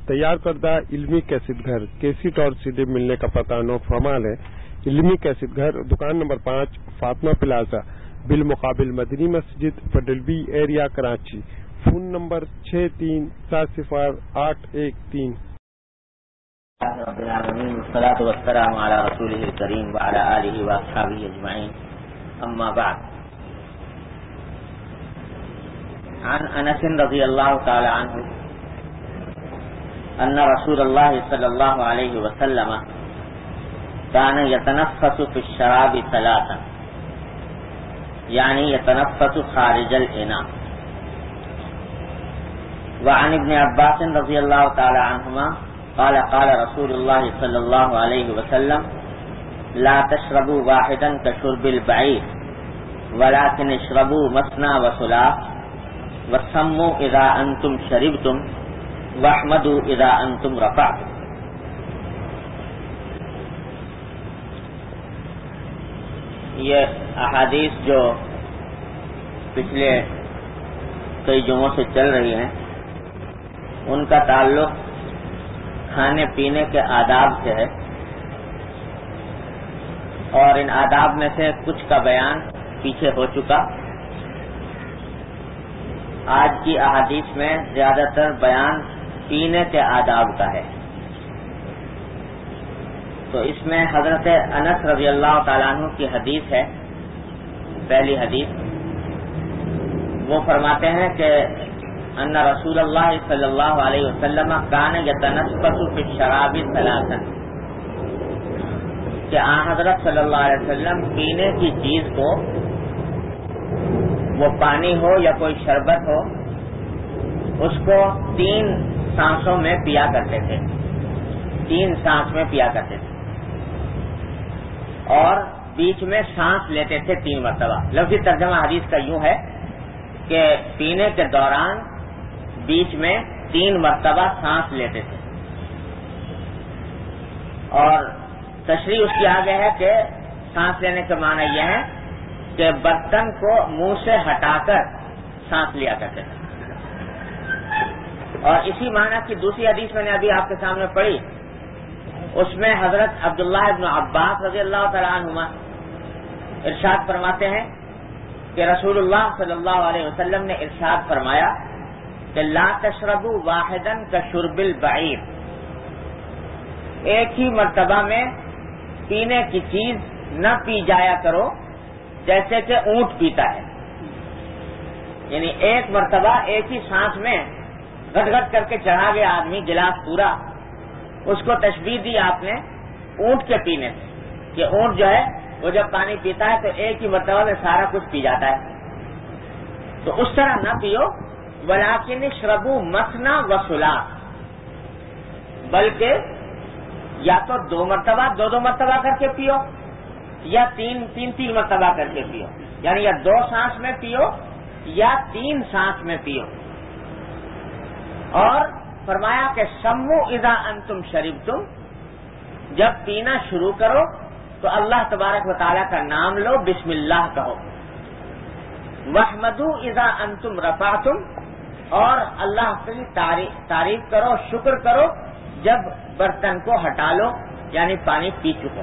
تیار کردہ علمی کیسٹ گھر کیسٹ اور CD ملنے کا پتہ نو فرمال ہے۔ علمی کیسٹ گھر دکان نمبر 5 فاطمہ پلازا بالمقابل مدنی مسجد federal B area Karachi. Phone number 63400813۔ رب العالمین والصلاة والسلام علی رسولہ الکریم وعلی آلہ واصحابہ اجمعین، اما بعد۔ عن انس رضی اللہ تعالی عنہ ان رسول اللہ صلی اللہ علیہ وسلم كان يتنفس في الشراب ثلاثا، یعنی يتنفس خارج الاناء۔ وعن ابن عباس رضی اللہ تعالی عنہما قال قال رسول اللہ صلی اللہ علیہ وسلم لا تشربوا واحدا كشرب البعير ولكن اشربوا مثنى وثلاث وسموا اذا انتم شربتم واحمدوا اذا انتم رفعتم۔ یہ احادیث جو پچھلے کئی جمعوں سے چل رہی ہیں ان کا تعلق کھانے پینے کے آداب سے ہے، اور ان آداب میں سے کچھ کا بیان پیچھے ہو چکا۔ آج کی احادیث میں زیادہ تر بیان پینے کے آداب کا ہے۔ تو اس میں حضرت انس رضی اللہ تعالیٰ عنہ کی حدیث ہے، پہلی حدیث۔ وہ فرماتے ہیں کہ ان رسول اللہ صلی اللہ علیہ وسلم کان یتنفس فی الشراب ثلاثا، کہ آن حضرت صلی اللہ علیہ وسلم پینے کی چیز کو، وہ پانی ہو یا کوئی شربت ہو، اس کو 3 سانسوں میں پیا کرتے تھے، 3 سانس میں پیا کرتے تھے، اور بیچ میں سانس لیتے تھے 3 مرتبہ۔ لفظی ترجمہ حدیث کا یوں ہے کہ پینے کے دوران بیچ میں 3 مرتبہ سانس لیتے تھے، اور تشریح اس کی آگے ہے کہ سانس لینے کا معنی یہ ہے کہ برتن کو منہ سے ہٹا کر سانس لیا کرتے تھے۔ اور اسی معنی کی دوسری حدیث میں نے ابھی آپ کے سامنے پڑھی، اس میں حضرت عبداللہ ابن عباس رضی اللہ تعالیٰ عنہما ارشاد فرماتے ہیں کہ رسول اللہ صلی اللہ علیہ وسلم نے ارشاد فرمایا کہ لا تشربوا واحدا كشرب البعير، ایک ہی مرتبہ میں پینے کی چیز نہ پی جایا کرو جیسے کہ اونٹ پیتا ہے، یعنی ایک مرتبہ ایک ہی سانس میں گٹ گٹ کر کے چڑھا گیا آدمی گلاس پورا، اس کو تشبیہ دی آپ نے اونٹ کے پینے سے، کہ اونٹ جو ہے وہ جب پانی پیتا ہے تو ایک ہی مرتبہ میں سارا کچھ پی جاتا ہے، تو اس طرح نہ پیو۔ ولیکن اشربوا مثنى وثلاث، بلکہ یا تو 2 مرتبہ 2 مرتبہ کر کے پیو، یا 3 مرتبہ کر کے پیو، یعنی یا 2 سانس میں پیو یا 3 سانس میں پیو۔ اور فرمایا کہ سموا اذا انتم شربتم، جب پینا شروع کرو تو اللہ تبارک و تعالیٰ کا نام لو، بسم اللہ کہو۔ واحمدوا اذا انتم رفعتم، اور اللہ کی تعریف کرو، شکر کرو جب برتن کو ہٹا لو، یعنی پانی پی چکو۔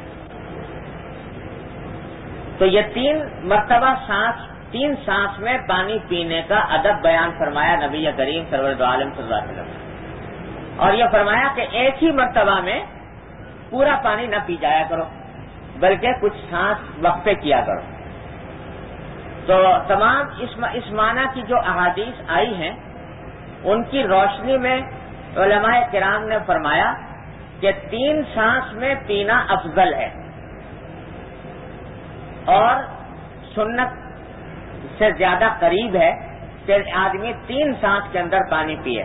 تو یہ 3 مرتبہ 3 سانس میں پانی پینے کا ادب بیان فرمایا نبی کریم سرور عالم صلی اللہ علیہ وسلم، اور یہ فرمایا کہ ایک ہی مرتبہ میں پورا پانی نہ پی جایا کرو، بلکہ کچھ سانس وقفے کیا کرو۔ تو تمام اس معنی کی جو احادیث آئی ہیں ان کی روشنی میں علماء کرام نے فرمایا کہ 3 سانس میں پینا افضل ہے، اور سنت سے زیادہ قریب ہے کہ آدمی 3 سانس کے اندر پانی پیے،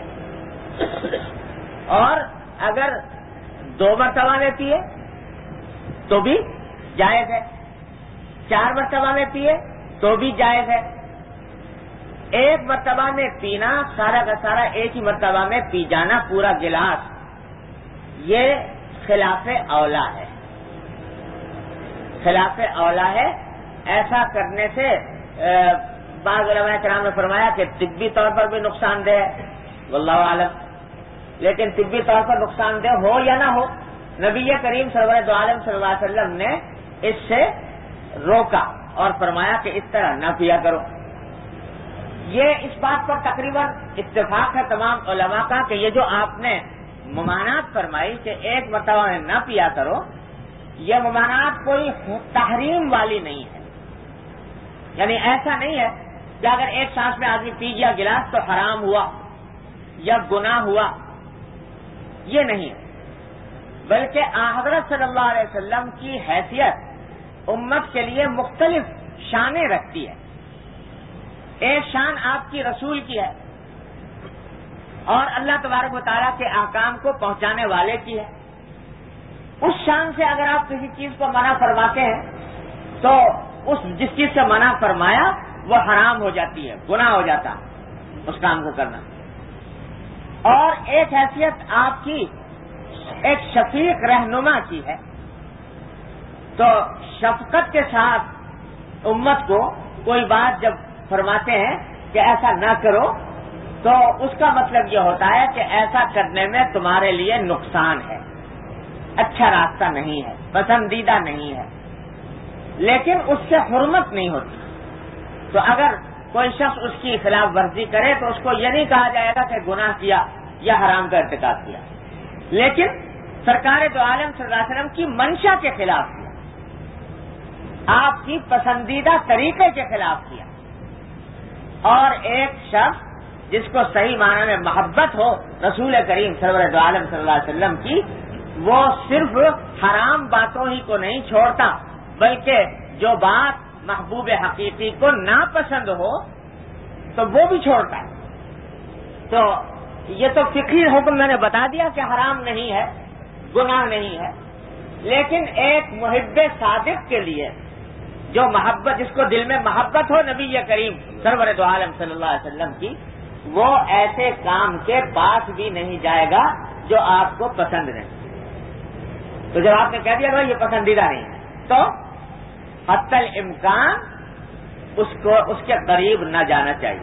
اور اگر 2 مرتبہ میں پیے تو بھی جائز ہے، 4 مرتبہ میں پیے تو بھی جائز ہے۔ 1 مرتبہ میں پینا، سارا کا سارا ایک ہی مرتبہ میں پی جانا پورا گلاس، یہ خلاف اولا ہے، خلاف اولا ہے۔ ایسا کرنے سے بعض علماء کرام نے فرمایا کہ طبی طور پر بھی نقصان دہ ہے، واللہ اعلم، لیکن طبی طور پر نقصان دہ ہو یا نہ ہو، نبی کریم سرور دو عالم صلی اللہ علیہ وسلم نے اس سے روکا اور فرمایا کہ اس طرح نہ پیا کرو۔ یہ اس بات پر تقریباً اتفاق ہے تمام علماء کا کہ یہ جو آپ نے ممانعت فرمائی کہ ایک مرتبہ میں نہ پیا کرو، یہ ممانعت کوئی تحریم والی نہیں ہے، یعنی ایسا نہیں ہے کہ اگر ایک سانس میں آدمی پی گیا گلاس تو حرام ہوا یا گناہ ہوا، یہ نہیں ہے، بلکہ حضرت صلی اللہ علیہ وسلم کی حیثیت امت کے لیے مختلف شانیں رکھتی ہے۔ ایک شان آپ کی رسول کی ہے اور اللہ تبارک و تعالیٰ کے احکام کو پہنچانے والے کی ہے۔ اس شان سے اگر آپ کسی چیز کو منع فرماتے ہیں تو جس چیز سے منع فرمایا وہ حرام ہو جاتی ہے، گناہ ہو جاتا ہے اس کام کو کرنا۔ اور ایک حیثیت آپ کی ایک شفیق رہنما کی ہے، تو شفقت کے ساتھ امت کو کوئی بات جب فرماتے ہیں کہ ایسا نہ کرو تو اس کا مطلب یہ ہوتا ہے کہ ایسا کرنے میں تمہارے لیے نقصان ہے، اچھا راستہ نہیں ہے، پسندیدہ نہیں ہے، لیکن اس سے حرمت نہیں ہوتی۔ تو اگر کوئی شخص اس کی خلاف ورزی کرے تو اس کو یہ نہیں کہا جائے گا کہ گناہ کیا یا حرام کا ارتکاب کیا، لیکن سرکار دو عالم صلی اللہ علیہ وسلم کی منشا کے خلاف کیا، آپ کی پسندیدہ طریقے کے خلاف کیا۔ اور ایک شخص جس کو صحیح معنی میں محبت ہو رسول کریم سرور دو عالم صلی اللہ علیہ وسلم کی، وہ صرف حرام باتوں ہی کو نہیں چھوڑتا بلکہ جو بات محبوب حقیقی کو ناپسند ہو تو وہ بھی چھوڑتا ہے۔ تو یہ تو فقہی حکم میں نے بتا دیا کہ حرام نہیں ہے، گناہ نہیں ہے، لیکن ایک محب صادق کے لیے جو محبت، جس کو دل میں محبت ہو نبی کریم سرور دو عالم صلی اللہ علیہ وسلم کی، وہ ایسے کام کے پاس بھی نہیں جائے گا جو آپ کو پسند نہیں۔ تو جب آپ نے کہہ دیا بھائی یہ پسندیدہ نہیں ہے تو حتی الامکان اس کے قریب نہ جانا چاہیے،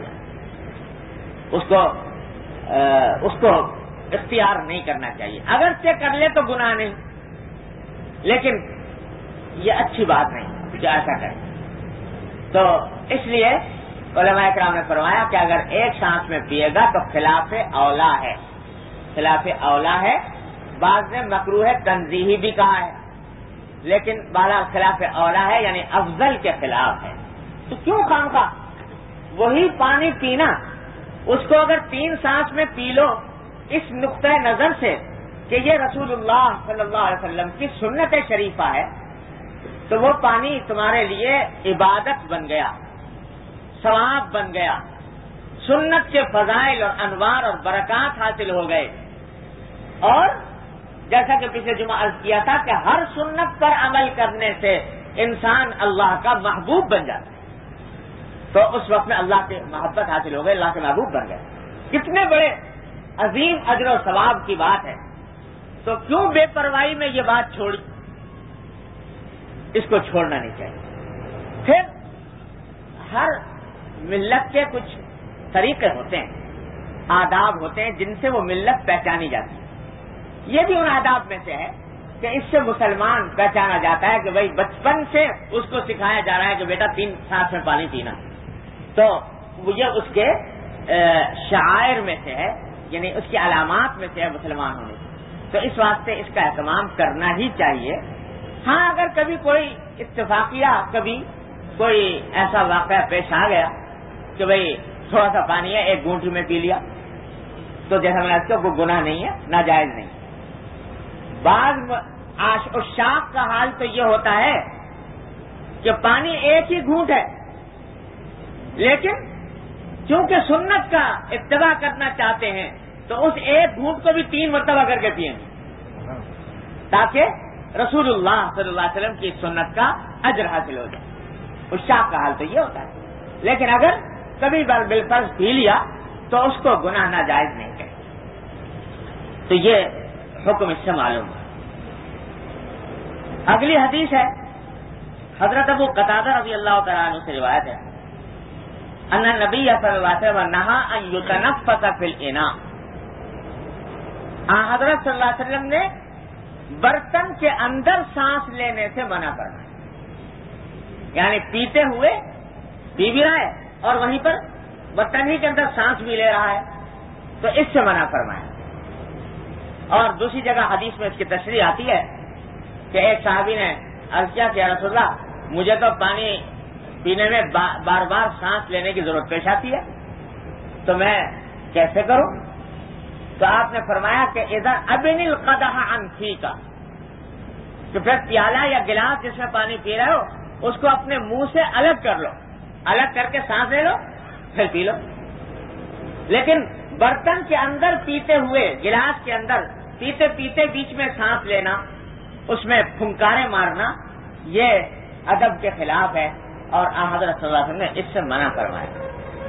اس کو اختیار نہیں کرنا چاہیے۔ اگر چیک کر لے تو گناہ نہیں، لیکن یہ اچھی بات نہیں جو ایسا کرے۔ تو اس لیے علماء اکرام نے فرمایا کہ اگر ایک سانس میں پیے گا تو خلاف اولا ہے، خلاف اولا ہے۔ بعض نے مکروہ تنزیہی بھی کہا ہے، لیکن بہرحال خلاف اولا ہے، یعنی افضل کے خلاف ہے۔ تو کیوں خامخواہ وہی پانی پینا، اس کو اگر 3 سانس میں پی لو اس نقطۂ نظر سے کہ یہ رسول اللہ صلی اللہ علیہ وسلم کی سنت شریفہ ہے، تو وہ پانی تمہارے لیے عبادت بن گیا، ثواب بن گیا، سنت کے فضائل اور انوار اور برکات حاصل ہو گئے۔ اور جیسا کہ پچھلے جمعہ عرض کیا تھا کہ ہر سنت پر عمل کرنے سے انسان اللہ کا محبوب بن جاتا ہے، تو اس وقت میں اللہ کی محبت حاصل ہو گئی، اللہ کے محبوب بن گئے۔ کتنے بڑے عظیم اجر و ثواب کی بات ہے، تو کیوں بے پرواہی میں یہ بات چھوڑی؟ اس کو چھوڑنا نہیں چاہیے۔ پھر ہر ملت کے کچھ طریقے ہوتے ہیں، آداب ہوتے ہیں جن سے وہ ملت پہچانی جاتی ہے۔ یہ بھی ان آداب میں سے ہے کہ اس سے مسلمان پہچانا جاتا ہے کہ بھائی بچپن سے اس کو سکھایا جا رہا ہے کہ بیٹا 3 سانس میں پانی پینا، تو یہ اس کے شعائر میں سے ہے، یعنی اس کی علامات میں سے ہے مسلمان ہونے کی۔ تو اس واسطے اس کا اہتمام کرنا ہی چاہیے۔ ہاں اگر کبھی کوئی اتفاقیہ، کبھی کوئی ایسا واقعہ پیش آ گیا کہ بھئی تھوڑا سا پانی ہے 1 گھونٹ میں پی لیا، تو جیسا میں نے کوئی گناہ نہیں ہے، ناجائز نہیں۔ بعض عشاق کا حال تو یہ ہوتا ہے کہ پانی 1 ہی گھونٹ ہے، لیکن چونکہ سنت کا اتباع کرنا چاہتے ہیں تو اس 1 گھونٹ کو بھی 3 مرتبہ کر کے پیئیں گے تاکہ رسول اللہ صلی اللہ علیہ وسلم کی سنت کا اجر حاصل ہو جائے۔ عشاق کا حال تو یہ ہوتا ہے، لیکن اگر کبھی بالفرض پی لیا تو اس کو گناہ ناجائز نہیں کہتے۔ تو یہ حکم اس سے معلوم ہے۔ اگلی حدیث ہے حضرت ابو قتادہ رضی اللہ تعالیٰ عنہ سے روایت ہے، ان النبی صلی اللہ علیہ وسلم نہا ان یتنفس فی الاناء، حضرت صلی اللہ علیہ وسلم نے برتن کے اندر سانس لینے سے منع کرنا، یعنی پیتے ہوئے پی بھی رہا ہے اور وہیں پر برتن ہی کے اندر سانس بھی لے رہا ہے، تو اس سے منع فرمایا۔ اور دوسری جگہ حدیث میں اس کی تشریح آتی ہے کہ ایک صحابی نے عرض کیا کہ یا رسول اللہ، مجھے تو پانی پینے میں بار بار سانس لینے کی ضرورت پیش آتی ہے، تو میں کیسے کروں؟ تو آپ نے فرمایا کہ اذا ابن القدح عن فیک، کہ پھر پیالہ یا گلاس جس میں پانی پی رہے ہو اس کو اپنے منہ سے الگ کر لو، الگ کر کے سانس لے لو پھر پی لو۔ لیکن برتن کے اندر پیتے ہوئے، گلاس کے اندر پیتے پیتے بیچ میں سانس لینا، اس میں پھنکارے مارنا، یہ ادب کے خلاف ہے اور حضرت صلی اللہ علیہ وسلم نے اس سے منع فرمایا۔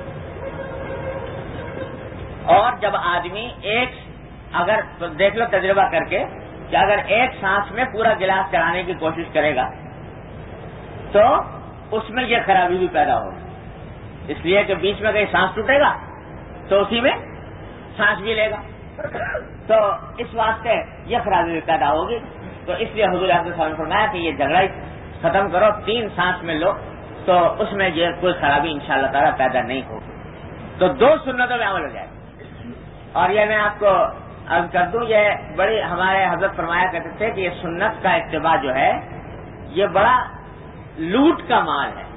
اور جب آدمی اگر دیکھ لو تجربہ کر کے کہ اگر ایک سانس میں پورا گلاس چڑھانے کی کوشش کرے گا تو اس میں یہ خرابی بھی پیدا ہوگی، اس لیے کہ بیچ میں کہیں سانس ٹوٹے گا تو اسی میں سانس بھی لے گا، تو اس واسطے یہ خرابی بھی پیدا ہوگی۔ تو اس لیے حضور اقدس صلی اللہ علیہ وسلم نے فرمایا کہ یہ جھگڑا ختم کرو، 3 سانس میں لو، تو اس میں یہ کوئی خرابی انشاءاللہ تعالیٰ پیدا نہیں ہوگی۔ تو 2 سنتوں میں عمل ہو جائے گا۔ اور یہ میں آپ کو عرض کر دوں، یہ بڑی ہمارے حضرت فرمایا کرتے تھے کہ یہ سنت کا اتباع جو ہے یہ بڑا لوٹ کا مال ہے،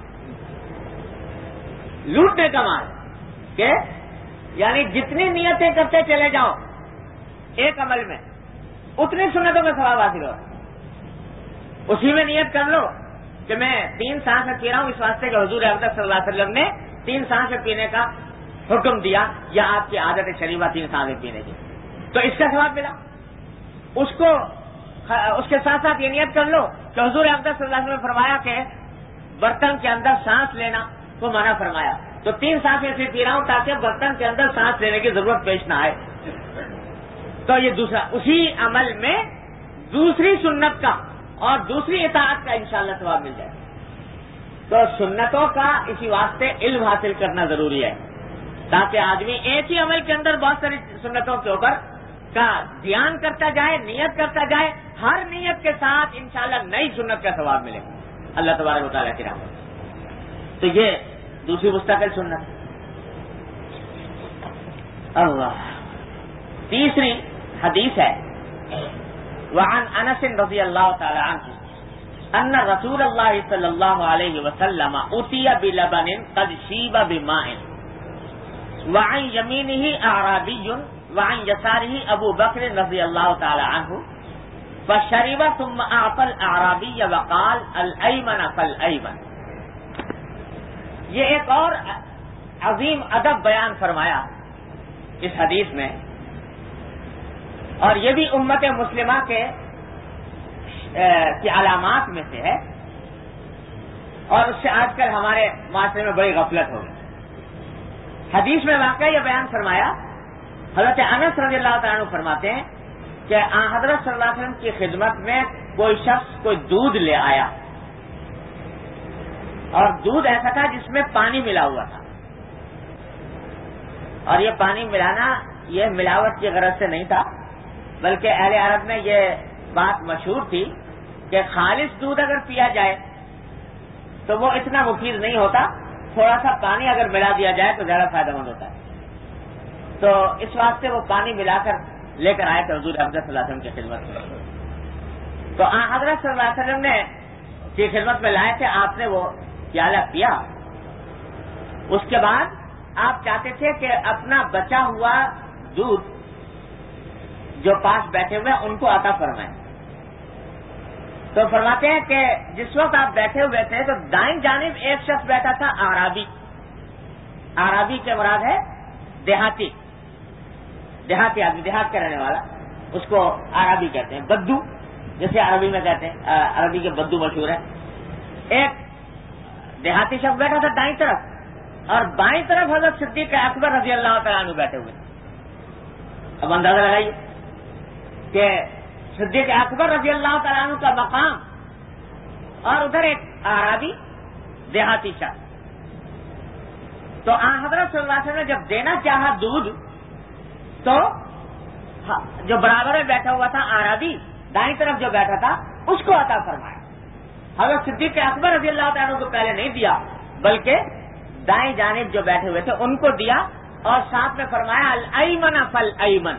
لوٹنے کا مال، کہ یعنی جتنی نیتیں کرتے چلے جاؤ ایک عمل میں اتنی سنتوں کا ثواب حاصل ہو، اسی میں نیت کر لو کہ میں 3 سانس پی رہا ہوں، اس واسطے کہ حضور اقدس صلی اللہ علیہ وسلم نے 3 سانس پینے کا حکم دیا یا آپ کی عادت شریفہ 3 سانس پینے کی، تو اس کا ثواب ملا۔ اس کے ساتھ ساتھ یہ نیت کر لو کہ حضور اقدس صلی اللہ علیہ وسلم نے فرمایا کہ برتن کے اندر سانس لینا کو منع فرمایا، تو 3 سانس ایسے پی رہا ہوں تاکہ برتن کے اندر سانس لینے کی ضرورت پیش نہ آئے، تو یہ دوسرا، اسی عمل میں دوسری سنت کا اور دوسری اطاعت کا انشاءاللہ ثواب مل جائے۔ تو سنتوں کا اسی واسطے علم حاصل کرنا ضروری ہے تاکہ آدمی ایک ہی عمل کے اندر بہت ساری سنتوں کے اوپر کا دھیان کرتا جائے، نیت کرتا جائے، ہر نیت کے ساتھ انشاءاللہ نئی سنت کا ثواب ملے گا اللہ تبارک و تعالیٰ کی رحمت۔ تو یہ دوسری مستقل سنت۔ اللہ، تیسری حدیث ہے وعن انس رضی اللہ تعالی عنہ ان رسول اللہ صلی اللہ علیہ وسلم اتي بلبن قد شیب بماء وعن یمینہ اعرابی وعن یسارہ ابو بکر رضی اللہ تعالی عنہ فشرب ثم اعطى الاعرابی وقال الایمن فالایمن۔ یہ ایک اور عظیم ادب بیان فرمایا اس حدیث میں، اور یہ بھی امت مسلمہ کی علامات میں سے ہے، اور اس سے آج کل ہمارے معاشرے میں بڑی غفلت ہو گئی۔ حدیث میں واقعہ یہ بیان فرمایا، حضرت انس رضی اللہ تعالیٰ عنہ فرماتے ہیں کہ حضرت صلی اللہ علیہ وسلم کی خدمت میں کوئی شخص کوئی دودھ لے آیا، اور دودھ ایسا تھا جس میں پانی ملا ہوا تھا، اور یہ پانی ملانا یہ ملاوٹ کی غرض سے نہیں تھا، بلکہ اہل عرب میں یہ بات مشہور تھی کہ خالص دودھ اگر پیا جائے تو وہ اتنا مفید نہیں ہوتا، تھوڑا سا پانی اگر ملا دیا جائے تو زیادہ فائدہ مند ہوتا ہے۔ تو اس واسطے وہ پانی ملا کر لے کر آئے تھے حضور اقدس صلی اللہ علیہ وسلم کی خدمت میں، تو حضرت صلی اللہ علیہ وسلم نے کی خدمت میں لائے تھے، آپ نے وہ پیالہ پیا، اس کے بعد آپ چاہتے تھے کہ اپنا بچا ہوا دودھ جو پاس بیٹھے ہوئے ان کو عطا فرمائیں، تو فرماتے ہیں کہ جس وقت آپ بیٹھے ہوئے تھے تو دائیں جانب ایک شخص بیٹھا تھا اعرابی، اعرابی کے مراد ہے دیہاتی آدمی، دیہات کا رہنے والا، اس کو اعرابی کہتے ہیں، بدو جیسے عربی میں کہتے ہیں، عربی کے بدو مشہور ہے۔ ایک دیہاتی شخص بیٹھا تھا دائیں طرف، اور بائیں طرف حضرت صدیق اکبر رضی اللہ تعالیٰ عنہ بیٹھے ہوئے۔ اب اندازہ لگائیے کہ صدیق اکبر رضی اللہ تعالیٰ عنہ کا مقام اور ادھر ایک اعرابی دیہاتی شخص۔ تو حضرت صلی اللہ علیہ وسلم نے جب دینا چاہا دودھ تو جو برابر میں بیٹھا ہوا تھا آرابی دائیں طرف جو بیٹھا تھا اس کو عطا فرمایا. حضرت صدیق اکبر رضی اللہ تعالیٰ کو پہلے نہیں دیا بلکہ دائیں جانب جو بیٹھے ہوئے تھے ان کو دیا اور ساتھ میں فرمایا الایمن فالایمن،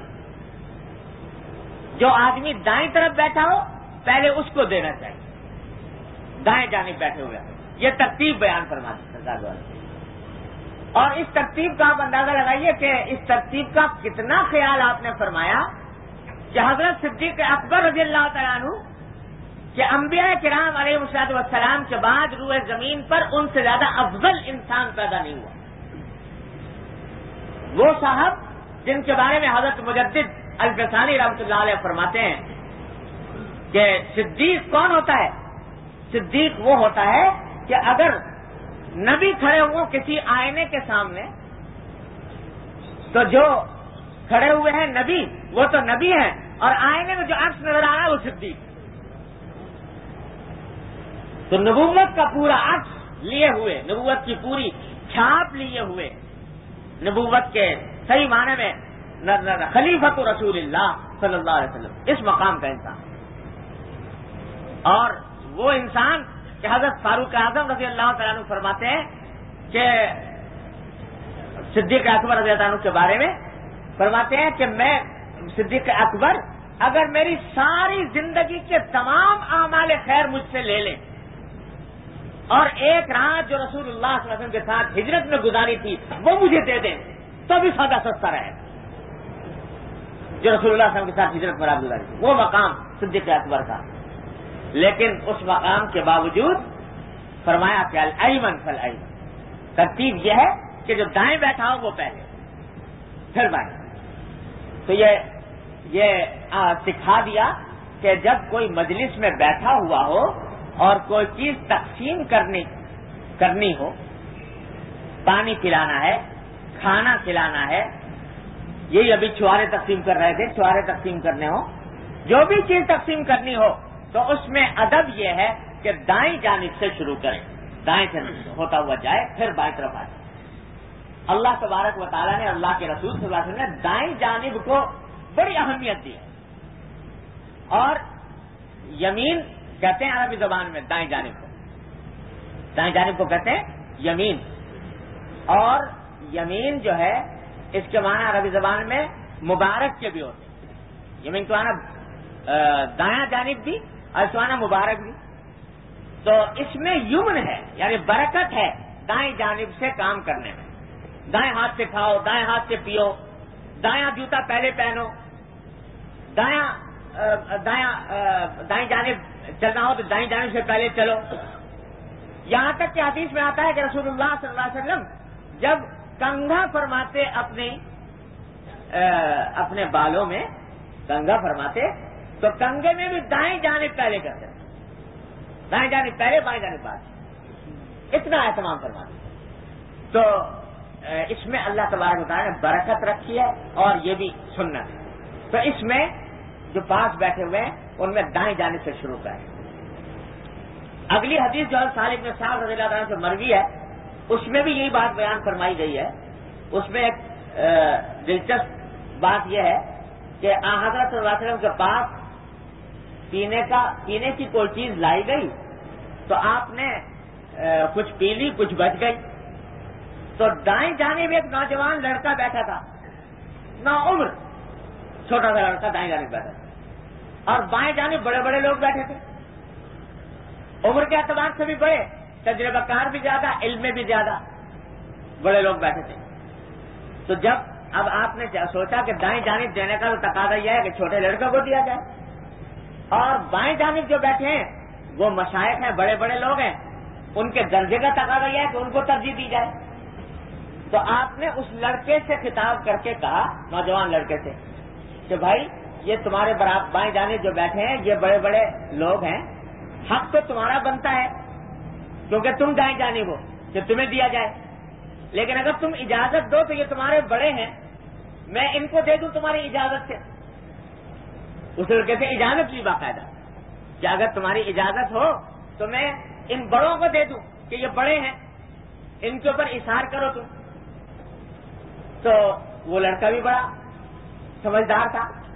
جو آدمی دائیں طرف بیٹھا ہو پہلے اس کو دینا چاہیے، دائیں جانب بیٹھے ہوئے. یہ ترتیب بیان فرما دی سرکار دوارا. اور اس ترتیب کا آپ اندازہ لگائیے کہ اس ترتیب کا کتنا خیال آپ نے فرمایا کہ حضرت صدیق اکبر رضی اللہ تعالیٰ عنہ کہ انبیاء کرام علیہ السلام کے بعد روئے زمین پر ان سے زیادہ افضل انسان پیدا نہیں ہوا. وہ صاحب جن کے بارے میں حضرت مجدد الفسانی رحمۃ اللہ علیہ فرماتے ہیں کہ صدیق کون ہوتا ہے؟ صدیق وہ ہوتا ہے کہ اگر نبی کھڑے ہوں کسی آئینے کے سامنے تو جو کھڑے ہوئے ہیں نبی وہ تو نبی ہیں اور آئینے میں جو عکس نظر آ رہا ہے وہ صدیق. تو نبوت کا پورا عکس لیے ہوئے، نبوت کی پوری چھاپ لیے ہوئے، نبوت کے صحیح معنی میں خلیفۃ رسول اللہ صلی اللہ علیہ وسلم اس مقام کا انسان. اور وہ انسان کہ حضرت فاروق اعظم رضی اللہ تعالیٰ عنہ فرماتے ہیں کہ صدیق اکبر رضی اللہ عنہ کے بارے میں فرماتے ہیں کہ میں صدیق اکبر اگر میری ساری زندگی کے تمام اعمال خیر مجھ سے لے لیں اور ایک رات جو رسول اللہ صلی اللہ علیہ وسلم کے ساتھ ہجرت میں گزاری تھی وہ مجھے دے دیں تو بھی سادہ سستا رہے. جو رسول اللہ صلی اللہ علیہ وسلم کے ساتھ ہجرت میں رات گزاری تھی وہ مقام صدیق اکبر کا. لیکن اس مقام کے باوجود فرمایا کہ الایمن فالایمن، ترتیب یہ ہے کہ جو دائیں بیٹھا ہو وہ پہلے پھر بائیں. تو یہ سکھا دیا کہ جب کوئی مجلس میں بیٹھا ہوا ہو اور کوئی چیز تقسیم کرنی ہو، پانی پلانا ہے، کھانا کھلانا ہے، یہی ابھی چھوارے تقسیم کر رہے تھے، چھوارے تقسیم کرنے ہو، جو بھی چیز تقسیم کرنی ہو تو اس میں ادب یہ ہے کہ دائیں جانب سے شروع کریں، دائیں سے ہوتا ہوا جائے پھر بائیں طرف آ جائے. اللہ تبارک و تعالیٰ نے، اللہ کے رسول صلی اللہ علیہ وسلم نے دائیں جانب کو بڑی اہمیت دی ہے. اور یمین کہتے ہیں عربی زبان میں دائیں جانب کو کہتے ہیں یمین. اور یمین جو ہے اس کے معنی عربی زبان میں مبارک کے بھی ہوتے ہیں. یمین کے معنی دایاں جانب بھی اور اس کے معنی مبارک بھی. تو اس میں یمن ہے یعنی برکت ہے دائیں جانب سے کام کرنے میں. دائیں ہاتھ سے کھاؤ، دائیں ہاتھ سے پیو، دایاں جوتا پہلے پہنو، دائیں جانب چلنا ہو تو دائیں جانب سے پہلے چلو. یہاں تک کہ حدیث میں آتا ہے کہ رسول اللہ صلی اللہ علیہ وسلم جب کنگھا فرماتے اپنے بالوں میں کنگھا فرماتے تو کنگھے میں بھی دائیں جانب پہلے کرتے، دائیں جانب پہلے بائیں جانب بعد، اتنا اہتمام فرماتے. تو اس میں اللہ تبارک و تعالیٰ نے برکت رکھی ہے اور یہ بھی سنت ہے. تو اس میں جو پاس بیٹھے ہوئے ہیں ان میں دائیں جانب سے شروع کریں. اگلی حدیث جو سالم بن سعد رضی اللہ عنہ سے مروی ہے اس میں بھی یہی بات بیان فرمائی گئی ہے. اس میں ایک دلچسپ بات یہ ہے کہ حضرت صلی اللہ علیہ وسلم کے پاس پینے کی کوئی چیز لائی گئی تو آپ نے کچھ پی لی، کچھ بچ گئی. تو دائیں جانب ایک نوجوان لڑکا بیٹھا تھا، نوعمر چھوٹا سا لڑکا دائیں جانب بیٹھا تھا، اور بائیں جانب بڑے بڑے لوگ بیٹھے تھے، عمر کے اعتبار سے بھی بڑے، تجربہ کار بھی زیادہ، علم میں بھی زیادہ بڑے لوگ بیٹھے تھے. تو جب اب آپ نے سوچا کہ دائیں جانب دینے کا تو تقاضا یہ ہے کہ چھوٹے لڑکوں کو دیا جائے، اور بائیں جانب جو بیٹھے ہیں وہ مشائخ ہیں، بڑے بڑے لوگ ہیں، ان کے درجے کا تقاضا یہ ہے کہ ان کو ترجیح دی جائے. تو آپ نے اس لڑکے سے خطاب کر کے کہا، نوجوان لڑکے سے، کہ بھائی یہ تمہارے برابر بائیں جانب جو بیٹھے ہیں یہ بڑے بڑے لوگ ہیں، حق تو تمہارا بنتا ہے کیونکہ تم دائیں جانب ہو کہ تمہیں دیا جائے، لیکن اگر تم اجازت دو تو یہ تمہارے بڑے ہیں، میں ان کو دے دوں تمہاری اجازت سے. اس لڑکے سے اجازت لی باقاعدہ کہ اگر تمہاری اجازت ہو تو میں ان بڑوں کو دے دوں کہ یہ بڑے ہیں، ان کے اوپر اثار کرو تم. تو وہ لڑکا بھی بڑا سمجھدار تھا،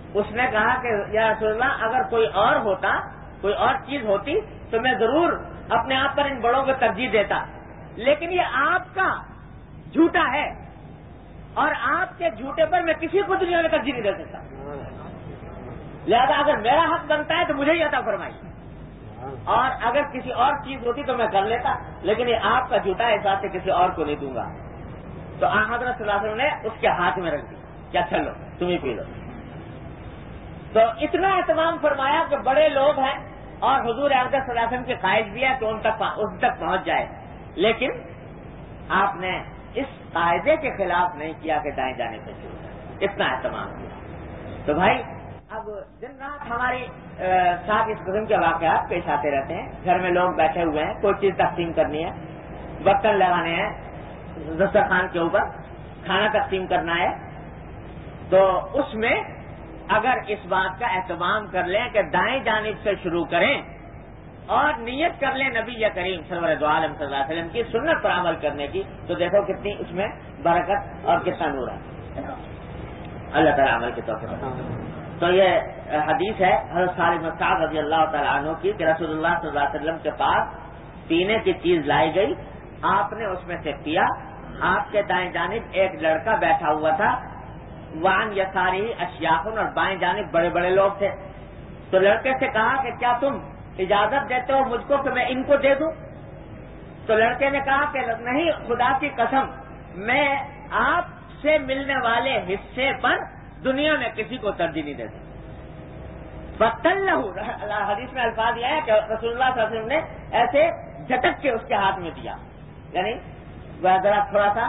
اس نے کہا کہ یا رسول اللہ اگر کوئی اور ہوتا، کوئی اور چیز ہوتی تو میں ضرور اپنے آپ پر ان بڑوں کو ترجیح دیتا، لیکن یہ آپ کا جھوٹا ہے اور آپ کے جھوٹے پر میں کسی کو دنیا میں ترجیح نہیں دے سکتا، لہذا اگر میرا حق بنتا ہے تو مجھے ہی عطا فرمائیے، اور اگر کسی اور چیز ہوتی تو میں کر لیتا، لیکن یہ آپ کا جھوٹا ہے، اس بات سے کسی اور کو نہیں دوں گا۔ تو حضرت صلی اللہ علیہ وسلم نے اس کے ہاتھ میں رکھ دی، کیا چلو تم ہی پی لو۔ تو اتنا اہتمام فرمایا کہ بڑے لوگ ہیں اور حضور اقدس صلی اللہ علیہ وسلم کی خواہش بھی ہے کہ ان تک پہنچ جائے، لیکن آپ نے اس قاعدے کے خلاف نہیں کیا کہ دائیں جانے سے شروع کریں، اتنا اہتمام کیا۔ تو بھائی اب دن رات ہمارے ساتھ اس قسم کے واقعات پیش آتے رہتے ہیں، گھر میں لوگ بیٹھے ہوئے ہیں، کوئی چیز تقسیم کرنی ہے، برتن لگانے ہیں دسترخوان کے اوپر، کھانا تقسیم کرنا ہے، تو اس میں اگر اس بات کا اہتمام کر لیں کہ دائیں جانب سے شروع کریں اور نیت کر لیں نبی کریم سرور دو عالم صلی اللہ علیہ وسلم کی سنت پر عمل کرنے کی، تو دیکھو کتنی اس میں برکت اور کتنا نور ہے، اللہ تعالیٰ عمل کے طور پر۔ تو یہ حدیث ہے حضرت سالم بن سعد رضی اللہ تعالیٰ عنہ کی کہ رسول اللہ صلی اللہ علیہ وسلم کے پاس پینے کی چیز لائی گئی، آپ نے اس میں سے پیا، آپ کے دائیں جانب ایک لڑکا بیٹھا ہوا تھا، وان یساری اشیاخن، اور بائیں جانب بڑے بڑے لوگ تھے۔ تو لڑکے سے کہا کہ کیا تم اجازت دیتے ہو مجھ کو کہ میں ان کو دے دوں؟ تو لڑکے نے کہا کہ نہیں، خدا کی قسم میں آپ سے ملنے والے حصے پر دنیا میں کسی کو ترجیح نہیں دیتا۔ فَتَلَّهُ، حدیث میں الفاظ یہ ہے کہ رسول اللہ صلی اللہ علیہ وسلم نے ایسے جھٹک کے اس کے ہاتھ میں دیا، یعنی ذرا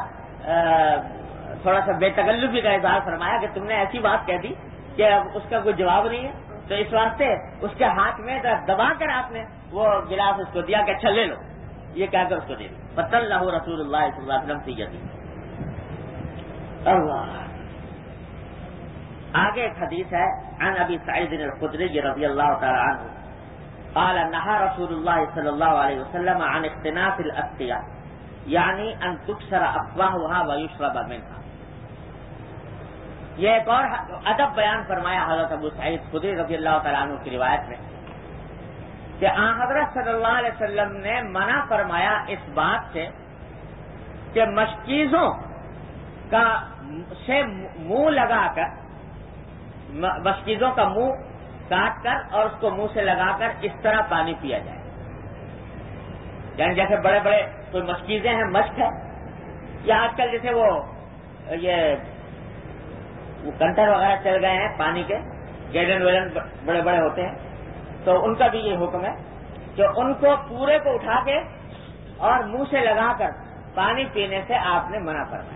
تھوڑا سا بے تکلفی کا اظہار فرمایا کہ تم نے ایسی بات کہہ دی کہ اب اس کا کوئی جواب نہیں ہے، تو اس واسطے اس کے ہاتھ میں دبا کر آپ نے وہ گلاس اس کو دیا کہ اچھا لے لو، یہ کہہ کر اس کو دے دی۔ فَتَلَّهُ رسول اللہ صلی اللہ علیہ وسلم فِي يَدِهِ۔ اللہ آگے ایک حدیث ہے عن ابی سعید الخدری رضی اللہ تعالی عنہ قال نہى رسول اللہ صلی اللہ علیہ وسلم عن اختناف الاسقیاء یعنی ان تکسر افواہها ویشرب منها۔ یہ ایک اور ادب بیان فرمایا حضرت ابو سعید خدری رضی اللہ تعالی عنہ کی روایت میں کہ حضرت صلی اللہ علیہ وسلم نے منع فرمایا اس بات سے کہ مشکیزوں کا سے منہ لگا کر، مشکیزوں کا منہ کاٹ کر اور اس کو منہ سے لگا کر اس طرح پانی پیا جائے، یعنی جیسے بڑے بڑے کوئی مشکیزیں ہیں، مشک ہے، یا آج کل جیسے وہ کنٹر وغیرہ چل گئے ہیں پانی کے، گیلن ویلن بڑے بڑے ہوتے ہیں، تو ان کا بھی یہ حکم ہے کہ ان کو پورے کو اٹھا کے اور منہ سے لگا کر پانی پینے سے آپ نے منع فرمایا۔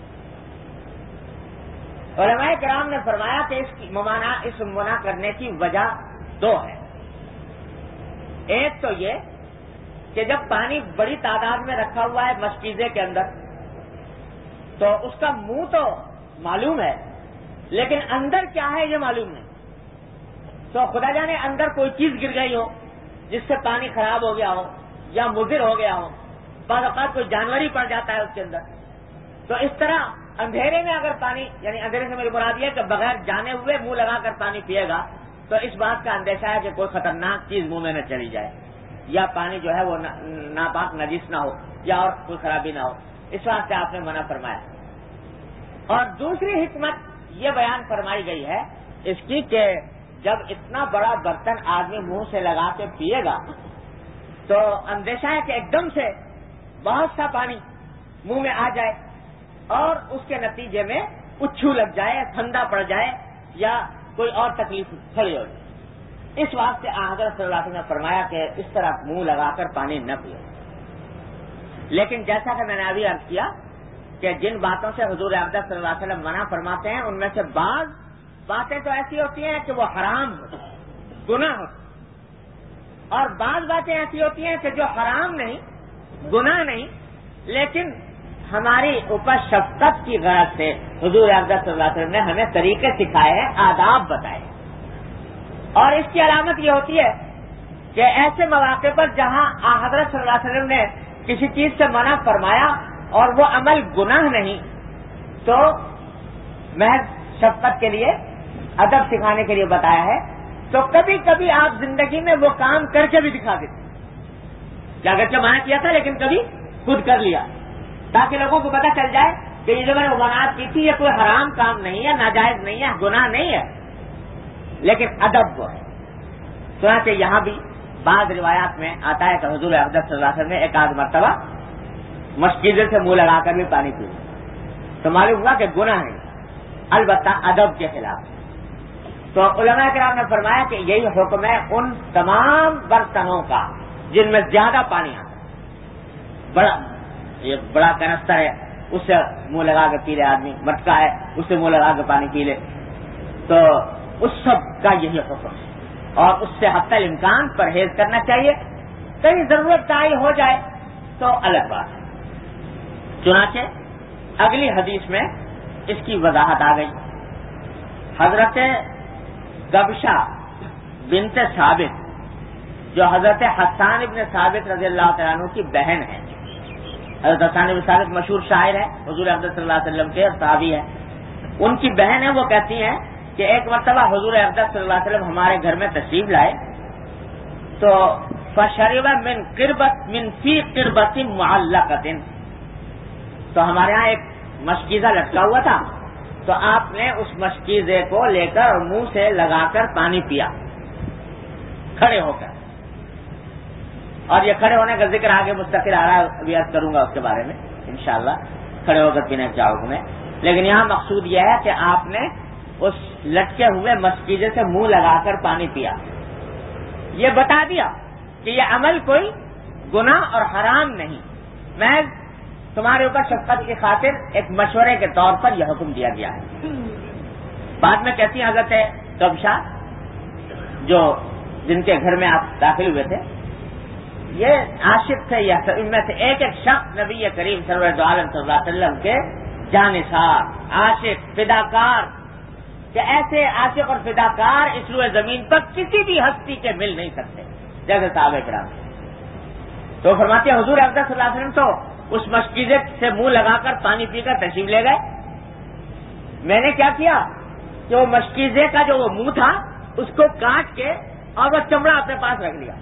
علماء کرام نے فرمایا کہ اس منع کرنے کی وجہ دو ہے۔ ایک تو یہ کہ جب پانی بڑی تعداد میں رکھا ہوا ہے مشکیزے کے اندر تو اس کا منہ تو معلوم ہے لیکن اندر کیا ہے یہ معلوم نہیں، تو خدا جانے اندر کوئی چیز گر گئی ہو جس سے پانی خراب ہو گیا ہو یا مضر ہو گیا ہو، بعض اوقات کوئی جانور ہی پڑ جاتا ہے اس کے اندر، تو اس طرح اندھیرے میں اگر پانی، یعنی اندھیرے سے میری مراد یہ کہ بغیر جانے ہوئے منہ لگا کر پانی پیے گا تو اس بات کا اندیشہ ہے کہ کوئی خطرناک چیز منہ میں نہ چلی جائے یا پانی جو ہے وہ ناپاک نجس نہ ہو یا اور کوئی خرابی نہ ہو، اس واسطے آپ نے منع فرمایا۔ اور دوسری حکمت یہ بیان فرمائی گئی ہے اس کی کہ جب اتنا بڑا برتن آدمی منہ سے لگا کے پیے گا تو اندیشہ ہے کہ ایک دم سے بہت سا پانی منہ میں آ جائے اور اس کے نتیجے میں اچھو لگ جائے، ٹھنڈا پڑ جائے یا کوئی اور تکلیف کھڑی ہو جائے، اس واسطے حضرت صلی اللہ علیہ وسلم نے فرمایا کہ اس طرح منہ لگا کر پانی نہ پیو۔ لیکن جیسا کہ میں نے ابھی عرض کیا کہ جن باتوں سے حضور اقدس صلی اللہ علیہ وسلم منع فرماتے ہیں ان میں سے بعض باتیں تو ایسی ہوتی ہیں کہ وہ حرام گناہ ہوتی، اور بعض باتیں ایسی ہوتی ہیں کہ جو حرام نہیں، گناہ نہیں، لیکن ہماری اوپر شفقت کی غرض سے حضور اقدس صلی اللہ علیہ وسلم نے ہمیں طریقے سکھائے ہیں، آداب بتائے، اور اس کی علامت یہ ہوتی ہے کہ ایسے مواقع پر جہاں حضرت صلی اللہ علیہ وسلم نے کسی چیز سے منع فرمایا اور وہ عمل گناہ نہیں تو محض شفقت کے لیے ادب سکھانے کے لیے بتایا ہے تو کبھی کبھی آپ زندگی میں وہ کام کر کے بھی دکھا دیتے کہ اگرچہ منع کیا تھا لیکن کبھی خود کر لیا، تاکہ لوگوں کو پتہ چل جائے کہ یہ جو میں نے ممانعت کی تھی یہ کوئی حرام کام نہیں ہے، ناجائز نہیں ہے، گناہ نہیں ہے، لیکن ادب وہ ہے۔ چنانچہ یہاں بھی بعض روایات میں آتا ہے کہ حضور اقدس صلی اللہ علیہ وسلم نے ایک آدھ مرتبہ مشکیزے سے منہ لگا کر بھی پانی پی تو معلوم ہوا کہ گناہ ہے، البتہ ادب کے خلاف۔ تو علماء کرام نے فرمایا کہ یہی حکم ہے ان تمام برتنوں کا جن میں زیادہ پانی آتا ہے، یہ بڑا کنستر ہے اس سے منہ لگا کے پی لے آدمی، مٹکا ہے اس سے منہ لگا کے پانی پی لے، تو اس سب کا یہی حکم ہے، اور اس سے حتی الامکان پرہیز کرنا چاہیے۔ کہیں ضرورت طاری ہو جائے تو الگ بات ہے۔ چنانچہ اگلی حدیث میں اس کی وضاحت آ گئی۔ حضرت گبشہ بنت ثابت جو حضرت حسان ابن ثابت رضی اللہ تعالیٰ عنہ کی بہن ہے، حضرت حسان ابن ثابت مشہور شاعر ہے، حضور اقدس صلی اللہ علیہ وسلم کے صحابی ہیں، ان کی بہن ہے، وہ کہتی ہیں کہ ایک مرتبہ حضور اقدس صلی اللہ علیہ وسلم ہمارے گھر میں تشریف لائے تو فشرب من فی قربۃ معلقۃ، تو ہمارے ہاں ایک مشکیزہ لٹکا ہوا تھا، تو آپ نے اس مشکیزے کو لے کر اور منہ سے لگا کر پانی پیا کھڑے ہو کر، اور یہ کھڑے ہونے کا ذکر آگے مستقل آ رہا ہے، ابھی عرض کروں گا اس کے بارے میں انشاءاللہ، کھڑے ہو کر پینے کا حکم ہے، لیکن یہاں مقصود یہ ہے کہ آپ نے اس لٹکے ہوئے مشکیزے سے منہ لگا کر پانی پیا، یہ بتا دیا کہ یہ عمل کوئی گناہ اور حرام نہیں، محض تمہارے اوپر شفقت کی خاطر ایک مشورے کے طور پر یہ حکم دیا گیا ہے۔ بعد میں کہتی ہیں حضرت کبشہ جو جن کے گھر میں آپ داخل ہوئے تھے، یہ عاشق تھے، یہ ان میں سے ایک ایک شخص نبی کریم سرور دو عالم صلی اللہ علیہ وسلم کے جانثار، عاشق، فداکار، کہ ایسے عاشق اور فداکار اس روئے زمین پر کسی بھی ہستی کے مل نہیں سکتے جیسے صحابہ کرام۔ تو فرماتے ہیں حضور اقدس صلی اللہ علیہ وسلم تو اس مشکیزے سے منہ لگا کر پانی پی کر تشریف لے گئے، میں نے کیا کیا کہ وہ مشکیزے کا جو وہ منہ تھا اس کو کاٹ کے اور وہ چمڑا اپنے پاس رکھ لیا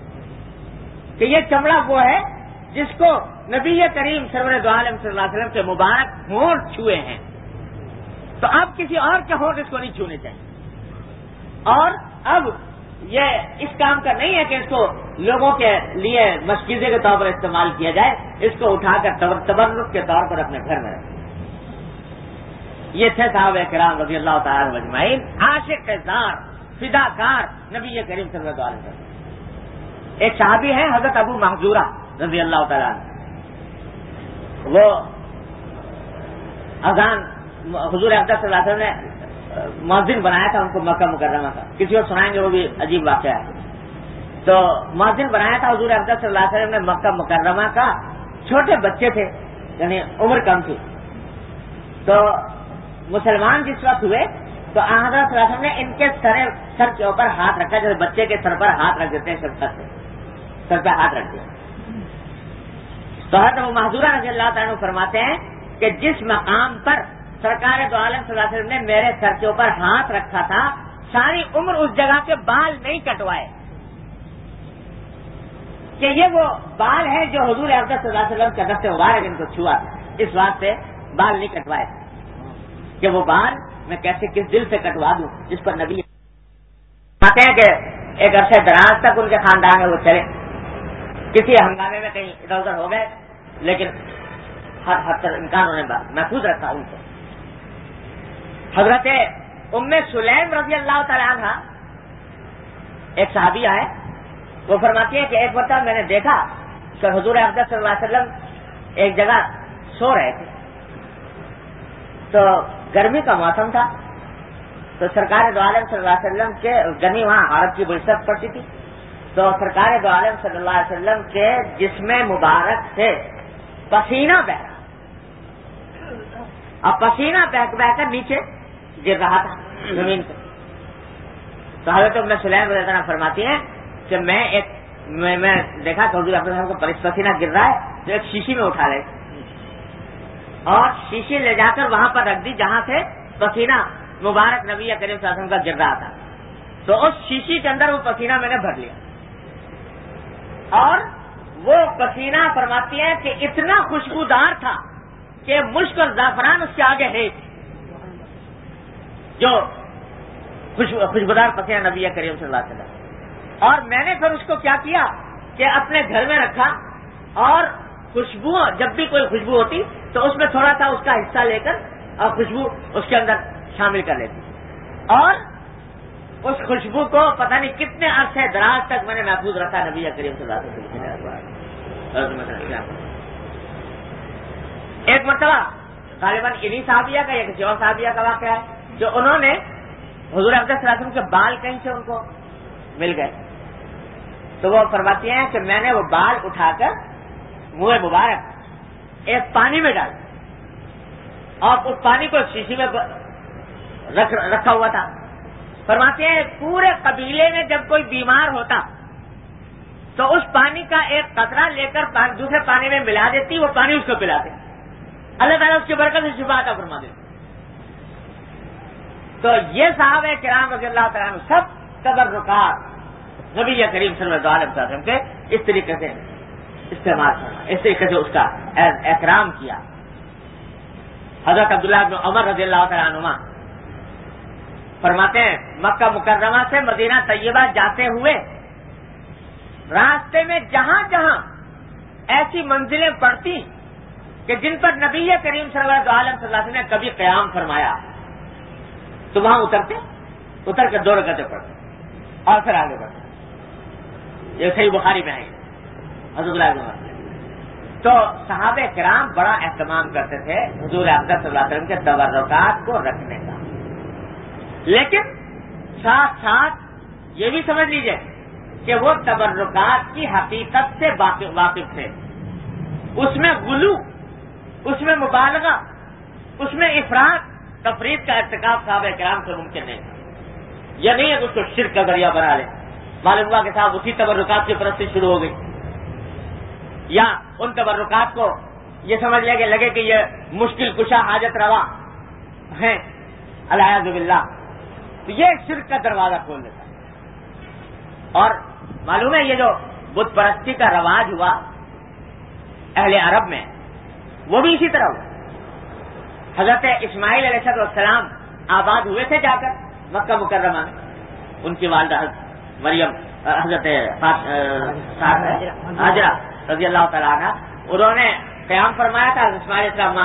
کہ یہ چمڑا وہ ہے جس کو نبی کریم سرور دو عالم صلی اللہ علیہ وسلم کے مبارک ہونٹ چھوئے ہیں، تو اب کسی اور کے ہونٹ اس کو نہیں چھونے چاہیے، اور اب یہ اس کام کا نہیں ہے کہ اس کو لوگوں کے لیے مشکیزے کے طور پر استعمال کیا جائے، اس کو اٹھا کر تبرک کے طور پر اپنے گھر میں رکھیں۔ یہ تھے صحابہ کرام رضی اللہ تعالی عنہم اجمعین، عاشق زار، فداکار نبی کریم صلی اللہ علیہ وسلم۔ ایک صحابی ہیں حضرت ابو محذورہ رضی اللہ تعالی عنہ، وہ اذان حضور اقدس صلی اللہ علیہ وسلم نے مؤذن بنایا تھا ان کو مکہ مکرمہ کا، کسی اور سنائیں گے وہ بھی عجیب واقعہ ہے۔ تو مؤذن بنایا تھا حضور اقدس صلی اللہ علیہ وسلم نے مکہ مکرمہ کا، چھوٹے بچے تھے یعنی عمر کم تھی، تو مسلمان جس وقت ہوئے تو حضرت صلی اللہ علیہ وسلم نے ان کے سر کے اوپر ہاتھ رکھا، جیسے بچے کے سر پر ہاتھ رکھ دیتے ہیں، سر پہ ہاتھ رکھ دیا۔ تو حضرت ابو محذورہ رضی اللہ تعالیٰ عنہ فرماتے ہیں کہ جس مقام پر سرکار دو عالم صلی اللہ علیہ وسلم نے میرے سر کے اوپر ہاتھ رکھا تھا، ساری عمر اس جگہ کے بال نہیں کٹوائے، کہ یہ وہ بال ہیں جو حضور اقدس صلی اللہ علیہ وسلم کے دست مبارک ان کو چھوا، اس واسطے بال نہیں کٹوائے کہ وہ بال میں کیسے کس دل سے کٹوا دوں جس پر نبی کہتے ہیں کہ ایک عرصہ دراز تک ان کے خاندان میں وہ چلے، کسی ہنگامے میں کہیں ادھر ادھر ہو گئے، لیکن ہر امکان انہوں نے محفوظ رکھا ان کو۔ حضرت ام سلیم رضی اللہ تعالی عنہ ایک صحابیہ ہے، وہ فرماتی ہے کہ ایک مرتبہ میں نے دیکھا کہ حضور اقدس صلی اللہ علیہ وسلم ایک جگہ سو رہے تھے، تو گرمی کا موسم تھا، تو سرکار دو عالم صلی اللہ علیہ وسلم کے گرمی وہاں عورت کی بڑی سخت پڑتی تھی، تو سرکار دو عالم صلی اللہ علیہ وسلم کے جسم مبارک سے پسینہ بہ رہا، اور پسینہ بہ کر نیچے گر رہا تھا زمین پہ۔ تو حضرت ام سلیم رضی اللہ عنہ فرماتی ہیں کہ میں دیکھا کہ حضور اقدس کو پسینہ گر رہا ہے، تو ایک شیشی میں اٹھا لے اور شیشی لے جا کر وہاں پر رکھ دی جہاں سے پسینہ مبارک نبی کریم صلی اللہ علیہ وسلم کا گر رہا تھا، تو اس شیشی کے اندر وہ پسینہ میں نے بھر لیا، اور وہ پسینہ فرماتی ہے کہ اتنا خوشبودار تھا کہ مشک اور زعفران اس کے آگے ہے، جو خوشبودار پسینہ نبی کریم صلی اللہ علیہ وسلم. اور میں نے پھر اس کو کیا کیا کہ اپنے گھر میں رکھا، اور خوشبو جب بھی کوئی خوشبو ہوتی تو اس میں تھوڑا سا اس کا حصہ لے کر اور خوشبو اس کے اندر شامل کر لیتی، اور اس خوشبو کو پتہ نہیں کتنے عرصے دراز تک میں نے محفوظ رکھا نبی کریم صلی اللہ علیہ وسلم. ایک مرتبہ غالباً انہی صحابیہ کا یا کسی اور صحابیہ کا واقعہ ہے، جو انہوں نے حضور اقدس صلی اللہ علیہ وسلم کے بال کہیں سے ان کو مل گئے، تو وہ فرماتی ہیں کہ میں نے وہ بال اٹھا کر منہ مبارک ایک پانی میں ڈال، اور اس پانی کو شیشی میں رکھا ہوا تھا. فرماتے ہیں پورے قبیلے میں جب کوئی بیمار ہوتا تو اس پانی کا ایک قطرہ لے کر دوسرے پانی میں ملا دیتی، وہ پانی اس کو پلاتے، اللہ تعالیٰ اس کی برکت سے شفا عطا فرما دیتے. تو یہ صحابہ کرام رضی اللہ تعالیٰ عنہ سب تبرکات نبی کریم صلی اللہ علیہ وسلم کے اس طریقے سے استعمال کرنا، اس طریقے سے اس کا احترام کیا. حضرت عبداللہ بن عمر رضی اللہ تعالیٰ عنہما فرماتے ہیں مکہ مکرمہ سے مدینہ طیبہ جاتے ہوئے راستے میں جہاں جہاں ایسی منزلیں پڑتی کہ جن پر نبی کریم صلی اللہ علیہ وسلم نے کبھی قیام فرمایا تو وہاں اتر کے 2 رکعتیں پڑھتے اور پھر آگے بڑھتے. یہ صحیح بخاری میں ہے حضرت اللہ علیہ وسلم. تو صحابہ کرام بڑا اہتمام کرتے تھے حضور اقدس صلی اللہ علیہ وسلم کے تبرکات کو رکھنے کا، لیکن ساتھ ساتھ یہ بھی سمجھ لیجئے کہ وہ تبرکات کی حقیقت سے واقف تھے. اس میں غلو، اس میں مبالغہ، اس میں افراط تفریط کا ارتکاب صحابہ کرام سے ممکن نہیں تھا. یہ نہیں ہے کہ اس کو شرک کا ذریعہ بنا لے، معلوم ہوا کہ صاحب اسی تبرکات کی پرستی شروع ہو گئی، یا ان تبرکات کو یہ سمجھ لے کہ لگے کہ یہ مشکل کشا حاجت روا ہیں الیاذ باللہ، تو یہ شرک کا دروازہ کھول دیتا ہے. اور معلوم ہے یہ جو بت پرستی کا رواج ہوا اہل عرب میں، وہ بھی اسی طرح ہوا. حضرت اسماعیل علیہ السلام آباد ہوئے تھے جا کر مکہ مکرمہ میں، ان کی والدہ مریم حضرت ہاجرہ رضی اللہ تعالیٰ عنہ، انہوں نے قیام فرمایا تھا. اسماعیل علیہ السلام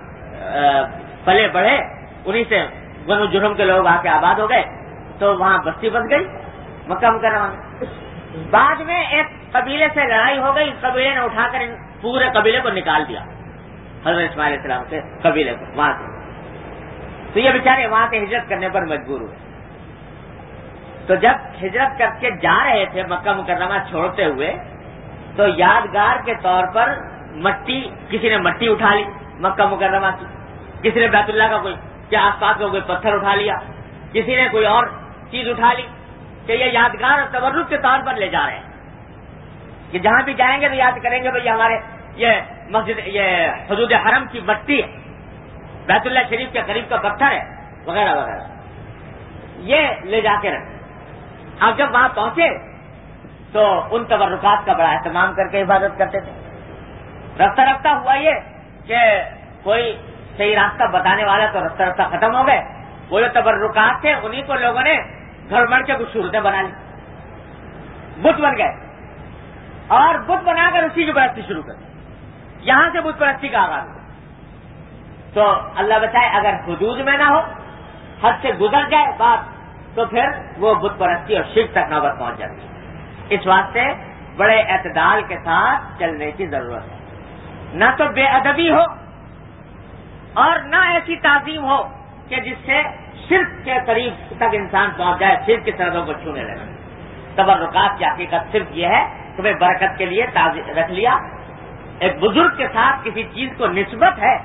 پلے بڑھے، انہی سے بنو جرہم کے لوگ آ کے آباد ہو گئے، تو وہاں بستی بس گئی مکہ مکرمہ میں. بعد میں ایک قبیلے سے لڑائی ہو گئی، قبیلے نے اٹھا کر پورے قبیلے کو نکال دیا، حضرت اسماعیل علیہ السلام کے قبیلے کو وہاں سے. تو یہ بیچارے وہاں سے ہجرت کرنے پر مجبور ہوئے. تو جب ہجرت کر کے جا رہے تھے مکہ مکرمہ چھوڑتے ہوئے، تو یادگار کے طور پر کسی نے مٹی اٹھا لی مکہ مکرمہ کی، کسی نے بیت اللہ کا کوئی کیا آس پاس کا کوئی پتھر اٹھا لیا، کسی نے کوئی اور چیز اٹھا لی کہ یہ یادگار اور تبرک کے طور پر لے جا رہے ہیں کہ جہاں بھی جائیں گے تو یاد کریں گے بھائی ہمارے یہ مسجد، یہ حدود حرم کی مٹی ہے، بیت اللہ شریف کے قریب کا پتھر ہے، وغیرہ وغیرہ، یہ لے جا کے رکھیں. اب جب وہاں پہنچے تو ان تبرکات کا بڑا اہتمام کر کے عبادت کرتے تھے. رفتہ رفتہ ہوا یہ کہ کوئی صحیح راستہ بتانے والا تو رفتہ رفتہ ختم ہو گئے. وہ جو تبرکات تھے انہی کو لوگوں نے گھر بڑھ کے کچھ صورتیں بنا لی، بت بن گئے، اور بت بنا کر اسی کی پرستی شروع کر دی. یہاں سے بت پرستی کا آغاز ہوا. تو اللہ بچائے اگر حدود میں نہ ہو، حد سے گزر جائے بات، تو پھر وہ بت پرستی اور شرک تک نوبت پہنچ جاتی ہے. اس واسطے بڑے اعتدال کے ساتھ چلنے کی ضرورت ہے. نہ تو بے ادبی ہو اور نہ ایسی تعظیم ہو کہ جس سے شرک کے قریب تک انسان پہنچ جائے، شرک کی سرحدوں کو چھونے لگے. تبرکات کی حقیقت صرف یہ ہے تمہیں برکت کے لیے رکھ لیا. ایک بزرگ کے ساتھ کسی چیز کو نسبت ہے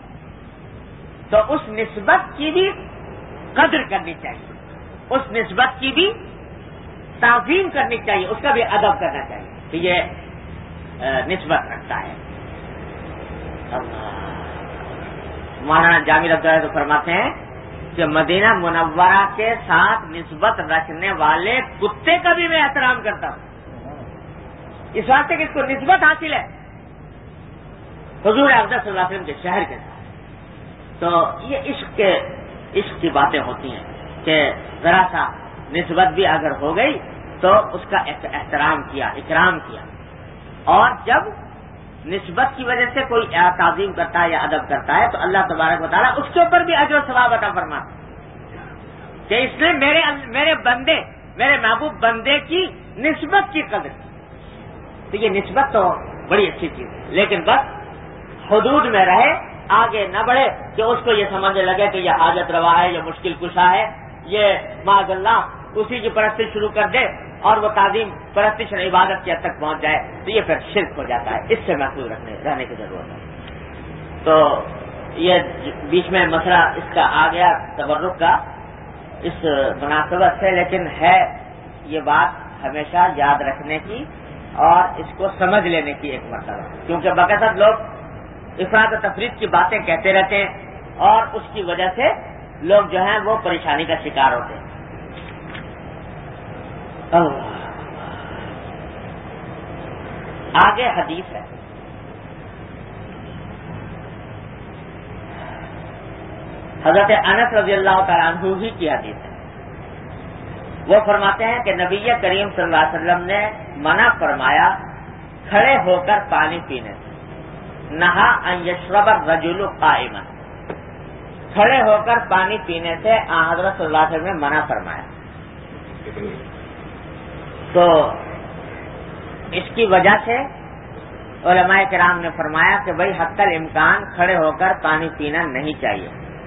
تو اس نسبت کی بھی قدر کرنی چاہیے، اس نسبت کی بھی تعظیم کرنی چاہیے، اس کا بھی ادب کرنا چاہیے. تو یہ نسبت رکھتا ہے. مولانا جامی رحمۃ اللہ تو فرماتے ہیں کہ مدینہ منورہ کے ساتھ نسبت رکھنے والے کتے کا بھی میں احترام کرتا ہوں، اس واسطے کہ اس کو نسبت حاصل ہے حضور افضل صلی اللہ علیہ وسلم کے شہر کے ساتھ۔ تو یہ عشق کی باتیں ہوتی ہیں کہ ذرا سا نسبت بھی اگر ہو گئی تو اس کا احترام کیا، اکرام کیا، اور جب نسبت کی وجہ سے کوئی تعظیم کرتا ہے یا ادب کرتا ہے تو اللہ تبارک و تعالیٰ اس کے اوپر بھی اجر و ثواب عطا فرماتا کہ اس نے میرے بندے، میرے محبوب بندے کی نسبت کی قدر کی۔ تو یہ نسبت تو بڑی اچھی چیز ہے، لیکن بس حدود میں رہے، آگے نہ بڑھے کہ اس کو یہ سمجھنے لگے کہ یہ حاجت روا ہے، یہ مشکل کشا ہے، یہ معاذ اللہ اسی کی پرستش شروع کر دے اور وہ تعظیم پرستش اور عبادت کی حد تک پہنچ جائے تو یہ پھر شرک ہو جاتا ہے۔ اس سے محفوظ رہنے کی ضرورت ہے۔ تو یہ بیچ میں مسئلہ اس کا آ گیا تبرک کا اس مناسبت سے، لیکن ہے یہ بات ہمیشہ یاد رکھنے کی اور اس کو سمجھ لینے کی ایک مرتبہ، کیونکہ بکثرت لوگ افراط و تفریط کی باتیں کہتے رہتے ہیں اور اس کی وجہ سے لوگ جو ہیں وہ پریشانی کا شکار ہوتے ہیں۔ آگے حدیث ہے، حضرت انس رضی اللہ تعالیٰ عنہ ہی کی حدیث ہے۔ وہ فرماتے ہیں کہ نبی کریم صلی اللہ علیہ وسلم نے منع فرمایا کھڑے ہو کر پانی پینے سے، نہا ان یشرب الرجل قائما، کھڑے ہو کر پانی پینے سے حضرت صلی اللہ علیہ وسلم نے منع فرمایا۔ تو اس کی وجہ سے علماء کرام نے فرمایا کہ بھئی حتی الامکان کھڑے ہو کر پانی پینا نہیں چاہیے۔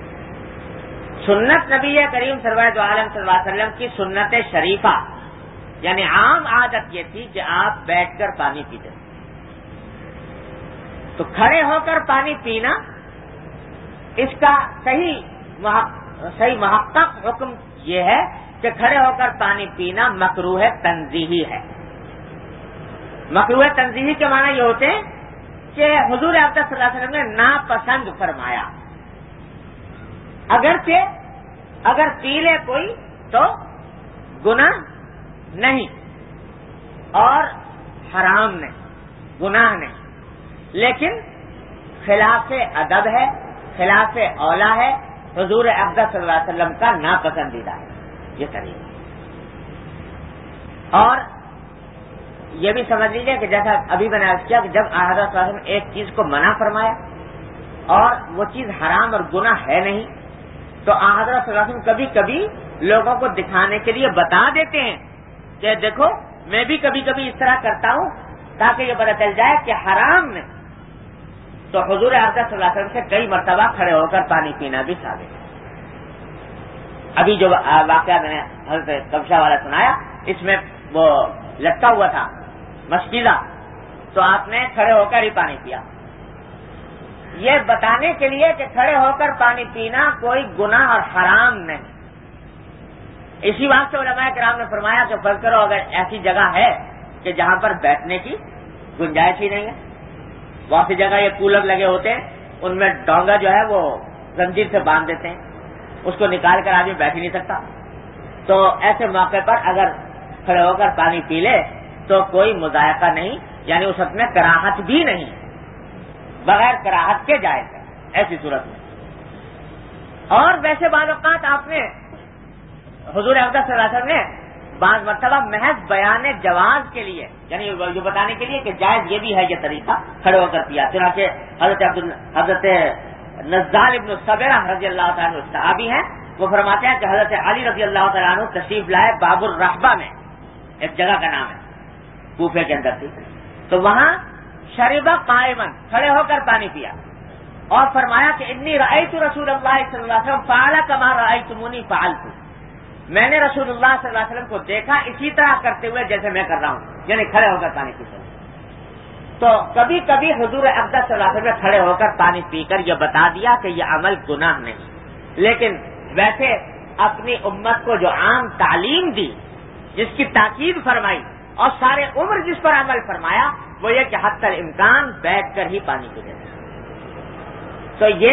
سنت نبی کریم صلی اللہ علیہ وسلم کی سنت شریفہ یعنی عام عادت یہ تھی کہ آپ بیٹھ کر پانی پیتے، تو کھڑے ہو کر پانی پینا اس کا صحیح محقق حکم یہ ہے کہ کھڑے ہو کر پانی پینا مکروہ تنزیہی ہے۔ مکروہ تنزیہی کے معنی یہ ہوتے ہیں کہ حضور اقدس صلی اللہ علیہ وسلم نے ناپسند فرمایا، اگرچہ اگر پی لے کوئی تو گناہ نہیں اور حرام نہیں، گناہ نہیں، لیکن خلاف ادب ہے، خلاف اولا ہے، حضور اقدس صلی اللہ علیہ وسلم کا ناپسندیدہ ہے یہ طریقہ۔ اور یہ بھی سمجھ لیجیے کہ جیسا ابھی میں نے عرض کیا کہ جب حضرت صلی اللہ علیہ وسلم نے ایک چیز کو منع فرمایا اور وہ چیز حرام اور گناہ ہے نہیں، تو حضرت صلی اللہ علیہ وسلم کبھی کبھی لوگوں کو دکھانے کے لیے بتا دیتے ہیں کہ دیکھو میں بھی کبھی کبھی اس طرح کرتا ہوں تاکہ یہ پتہ چل جائے کہ حرام نہیں۔ تو حضور اقدس صلی اللہ علیہ وسلم سے کئی مرتبہ کھڑے ہو کر پانی پینا بھی ثابت ہے۔ ابھی جو واقعہ میں نے حضرت کبشہ والا سنایا اس میں وہ لٹکا ہوا تھا مشکیزہ، تو آپ نے کھڑے ہو کر ہی پانی پیا، یہ بتانے کے لیے کہ کھڑے ہو کر پانی پینا کوئی گناہ اور حرام نہیں۔ اسی واسطے علماء کرام نے فرمایا کہ فرض کرو اگر ایسی جگہ ہے کہ جہاں پر بیٹھنے کی گنجائش ہی نہیں ہے، بہت سی جگہ یہ کولر لگے ہوتے ہیں ان میں ڈونگا جو ہے وہ زنجیر سے باندھ دیتے ہیں، اس کو نکال کر آدمی بیٹھ ہی نہیں سکتا، تو ایسے موقع پر اگر کھڑے ہو کر پانی پی لے تو کوئی مذائقہ نہیں، یعنی اس وقت میں کراہت بھی نہیں، بغیر کراہت کے جائز ہے ایسی صورت میں۔ اور ویسے بعض اوقات آپ نے حضور اقدس صلی اللہ علیہ وسلم نے بعض مرتبہ محض بیان جواز کے لیے یعنی یہ بتانے کے لیے کہ جائز یہ بھی ہے یہ طریقہ کھڑے ہو کر پیا، چنانچہ حضرت نزال ابن صبرہ رضی اللہ تعالیٰ عنہ صحابی ہیں، وہ فرماتے ہیں کہ حضرت علی رضی اللہ تعالیٰ عنہ تشریف لائے باب الرحبہ میں، ایک جگہ کا نام ہے کوفے کے اندر تھی، تو وہاں شربہ قائمن کھڑے ہو کر پانی پیا اور فرمایا کہ انی رأیت رسول اللہ صلی اللہ علیہ وسلم فعل کما رأیتمونی فعلت، میں نے رسول اللہ صلی اللہ علیہ وسلم کو دیکھا اسی طرح کرتے ہوئے جیسے میں کر رہا ہوں، یعنی کھڑے ہو کر پانی پیتے ہیں۔ تو کبھی کبھی حضور اقدس صلی اللہ علیہ وسلم نے کھڑے ہو کر پانی پی کر یہ بتا دیا کہ یہ عمل گناہ نہیں، لیکن ویسے اپنی امت کو جو عام تعلیم دی، جس کی تاکید فرمائی اور سارے عمر جس پر عمل فرمایا وہ یہ کہ حتی الامکان بیٹھ کر ہی پانی پیتے ہیں۔ تو یہ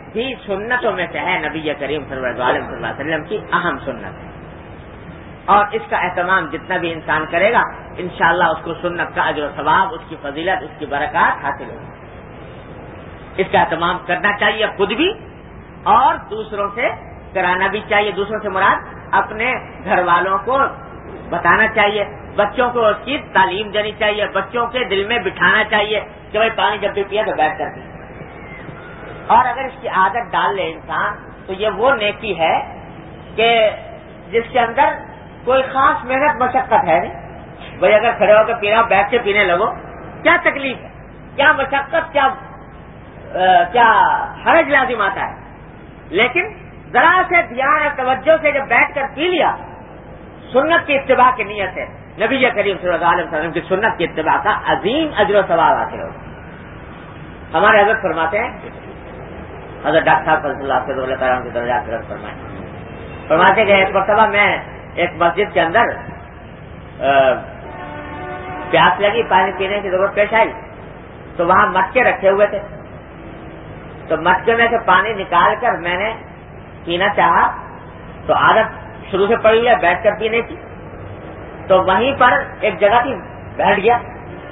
بھی سنتوں میں سے ہے، نبی کریم صلی اللہ علیہ وسلم کی اہم سنت ہے، اور اس کا اہتمام جتنا بھی انسان کرے گا انشاءاللہ اس کو سنت کا اجر و ثواب، اس کی فضیلت، اس کی برکات حاصل ہوگی۔ اس کا اہتمام کرنا چاہیے خود بھی اور دوسروں سے کرانا بھی چاہیے۔ دوسروں سے مراد اپنے گھر والوں کو بتانا چاہیے، بچوں کو اس کی تعلیم دینی چاہیے، بچوں کے دل میں بٹھانا چاہیے کہ بھائی پانی جب بھی پیا تو بیٹھ کر پی، اور اگر اس کی عادت ڈال لے انسان تو یہ وہ نیکی ہے کہ جس کے اندر کوئی خاص محنت مشقت ہے نہیں۔ بھائی اگر کھڑے ہو کے پینا، بیٹھ کے پینے لگو، کیا تکلیف ہے، کیا مشقت، کیا حرج لازم آتا ہے، لیکن ذرا سے دھیان اور توجہ سے جب بیٹھ کر پی لیا سنت کی اتباع کی نیت ہے، نبی کریم صلی اللہ علیہ وسلم کی سنت کی اتباع کا عظیم اجر و ثواب حاصل ہوگا۔ ہمارے حضرت فرماتے ہیں، حضرت ڈاکٹر صاحب صلی اللہ علیہ وسلم کی درجات درست فرماتے کہ ایک مرتبہ میں ایک مسجد کے اندر پیاس لگی، پانی پینے کی ضرورت پیش آئی، تو وہاں مٹکے رکھے ہوئے تھے، تو مٹکے میں سے پانی نکال کر میں نے پینا چاہا، تو عادت شروع سے پڑی ہے بیٹھ کر پینے کی، تو وہیں پر ایک جگہ تھی، بیٹھ گیا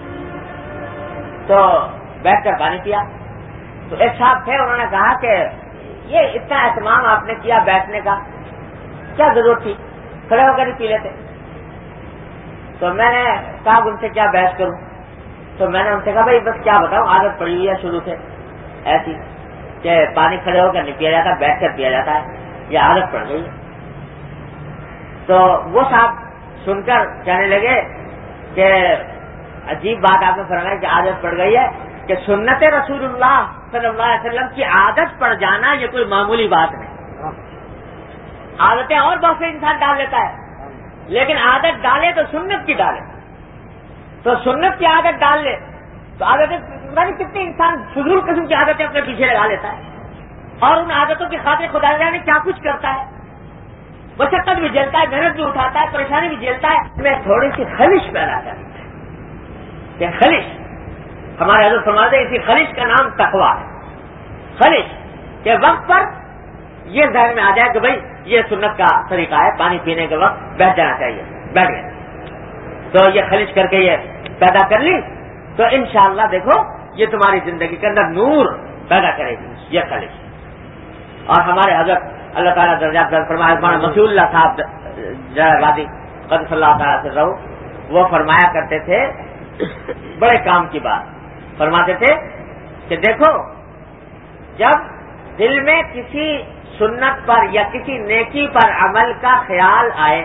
تو بیٹھ کر پانی پیا۔ تو ایک صاحب تھے، انہوں نے کہا کہ یہ اتنا اہتمام آپ نے کیا بیٹھنے کا، کیا ضرورت تھی، کھڑے ہو کر ہی پی لیتے۔ تو میں نے کہا ان سے کیا بحث کروں، تو میں نے ان سے کہا بھائی بس کیا بتاؤں، عادت پڑی ہوئی ہے شروع سے ایسی کہ پانی کھڑے ہو کر نہیں پیا جاتا، بیٹھ کر پیا جاتا ہے، یہ عادت پڑ گئی ہے۔ تو وہ صاحب سن کر کہنے لگے کہ عجیب بات آپ نے فرمایا کہ عادت پڑ گئی ہے، کہ سنت رسول اللہ صلی اللہ علیہ وسلم کی عادت پڑ جانا یہ کوئی معمولی بات نہیں۔ عادتیں اور بہت سے انسان ڈال لیتا ہے، لیکن عادت ڈالے تو سنت کی ڈالے، تو سنت کی عادت ڈال لے تو عادتیں کتنے انسان فضول قسم کی عادتیں اپنے پیچھے لگا لیتا ہے، اور ان عادتوں کی خاطر خدا جانے کیا کچھ کرتا ہے، مشقت بھی جھیلتا ہے، محنت بھی اٹھاتا ہے، پریشانی بھی جھیلتا ہے، میں تھوڑی سی خلش پیدا کرتا ہے۔ یہ خلش ہمارے حضرت فرماتے ہیں اسی خلش کا نام تقویٰ ہے۔ خلش کے وقت پر یہ ذہن میں آ جائے کہ بھائی یہ سنت کا طریقہ ہے، پانی پینے کے وقت بیٹھ جانا چاہیے، بیٹھ گئے تو یہ خلش کر کے یہ پیدا کر لی، تو انشاءاللہ دیکھو یہ تمہاری زندگی کے اندر نور پیدا کرے گی یہ خلش۔ اور ہمارے حضرت اللہ تعالیٰ درجات فرمایا مسیح اللہ صاحب جلالآبادی قدس اللہ تعالیٰ سے رہو، وہ فرمایا کرتے تھے بڑے کام کی بات، فرماتے تھے کہ دیکھو جب دل میں کسی سنت پر یا کسی نیکی پر عمل کا خیال آئے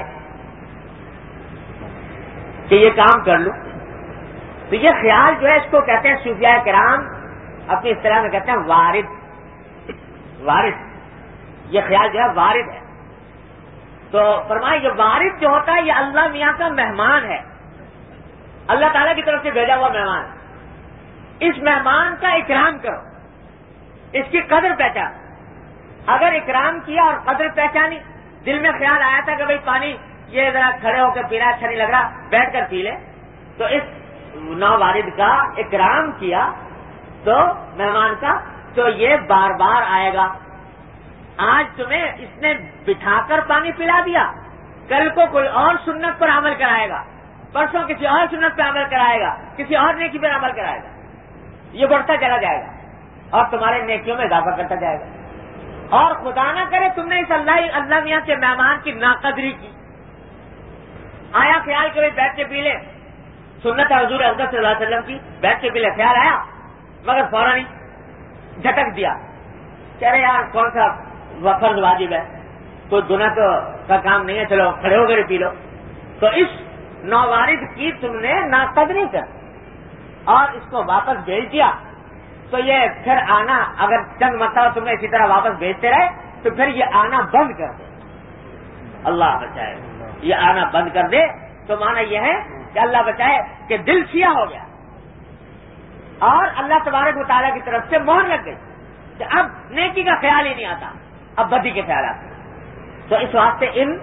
کہ یہ کام کر لوں، تو یہ خیال جو ہے اس کو کہتے ہیں صوفیاء کرام اپنی اصطلاح میں کہتے ہیں وارد، یہ خیال جو ہے وارد ہے۔ تو فرمائے یہ وارد جو ہوتا ہے یہ اللہ میاں کا مہمان ہے، اللہ تعالیٰ کی طرف سے بھیجا ہوا مہمان، اس مہمان کا اکرام کرو، اس کی قدر پہچان۔ اگر اکرام کیا اور قدر پہچانی، دل میں خیال آیا تھا کہ بھئی پانی یہ ذرا کھڑے ہو کے پینا اچھا نہیں لگ رہا، بیٹھ کر پی لے، تو اس نووارد کا اکرام کیا تو مہمان کا، تو یہ بار بار آئے گا۔ آج تمہیں اس نے بٹھا کر پانی پلا دیا، کل کو کوئی اور سنت پر عمل کرائے گا، پرسوں کسی اور سنت پہ عمل کرائے گا، کسی اور نیکی پر عمل کرائے گا، یہ بڑھتا چلا جائے گا اور تمہارے نیکیوں میں اضافہ کرتا جائے گا۔ اور خدا نہ کرے تم نے اس اللہ میاں کے مہمان کی ناقدری کی، آیا خیال کہ بیٹھ کے پی لے، سنت ہے حضور اقدس صلی اللہ علیہ وسلم کی، بیٹھ کے پی لے، خیال آیا مگر فوراً ہی جھٹک دیا، کہہ رہے یار کون سا فرض واجب ہے، کوئی گناہ کا کام نہیں ہے، چلو کھڑے ہو کر پی لو، تو اس نووارد کی تم نے ناقدری کر اور اس کو واپس بھیج دیا، تو یہ پھر آنا، اگر چند مرتبہ تم نے اسی طرح واپس بھیجتے رہے تو پھر یہ آنا بند کر دے، اللہ بچائے، یہ آنا بند کر دے، تو مانا یہ ہے کہ اللہ بچائے کہ دل سیاہ ہو گیا اور اللہ تبارک و تعالیٰ کی طرف سے مہر لگ گئی کہ اب نیکی کا خیال ہی نہیں آتا، اب بدی کے خیالات۔ تو اس واسطے ان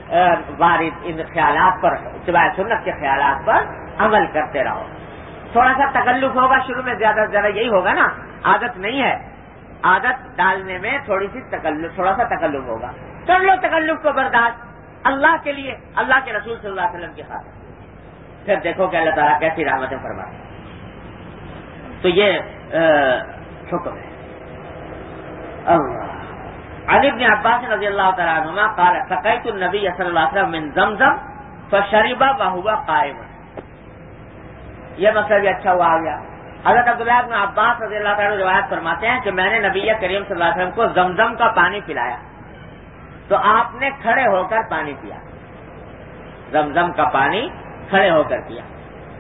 خیالات پر، اتباع سنت کے خیالات پر عمل کرتے رہو۔ تھوڑا سا تکلف ہوگا شروع میں، زیادہ سے زیادہ یہی ہوگا نا، عادت نہیں ہے، عادت ڈالنے میں تھوڑا سا تکلف ہوگا. کر لو تکلف کو برداشت اللہ کے لیے, اللہ کے رسول صلی اللہ علیہ وسلم کی خاطر. پھر دیکھو کہ اللہ تعالیٰ کیسی رحمتیں فرماتے ہیں. تو یہ حکم ہے. عن ابن عباس رضی اللہ تعالیٰ عنہما قال سقیت النبی صلی اللہ علیہ وسلم من زمزم فشرب وهو قائم. یہ مسئلہ بھی اچھا ہوا آ گیا. حضرت عبداللہ بن عباس رضی اللہ تعالیٰ روایت فرماتے ہیں کہ میں نے نبی کریم صلی اللہ علیہ وسلم کو زمزم کا پانی پلایا تو آپ نے کھڑے ہو کر پانی پیا. زمزم کا پانی کھڑے ہو کر پیا.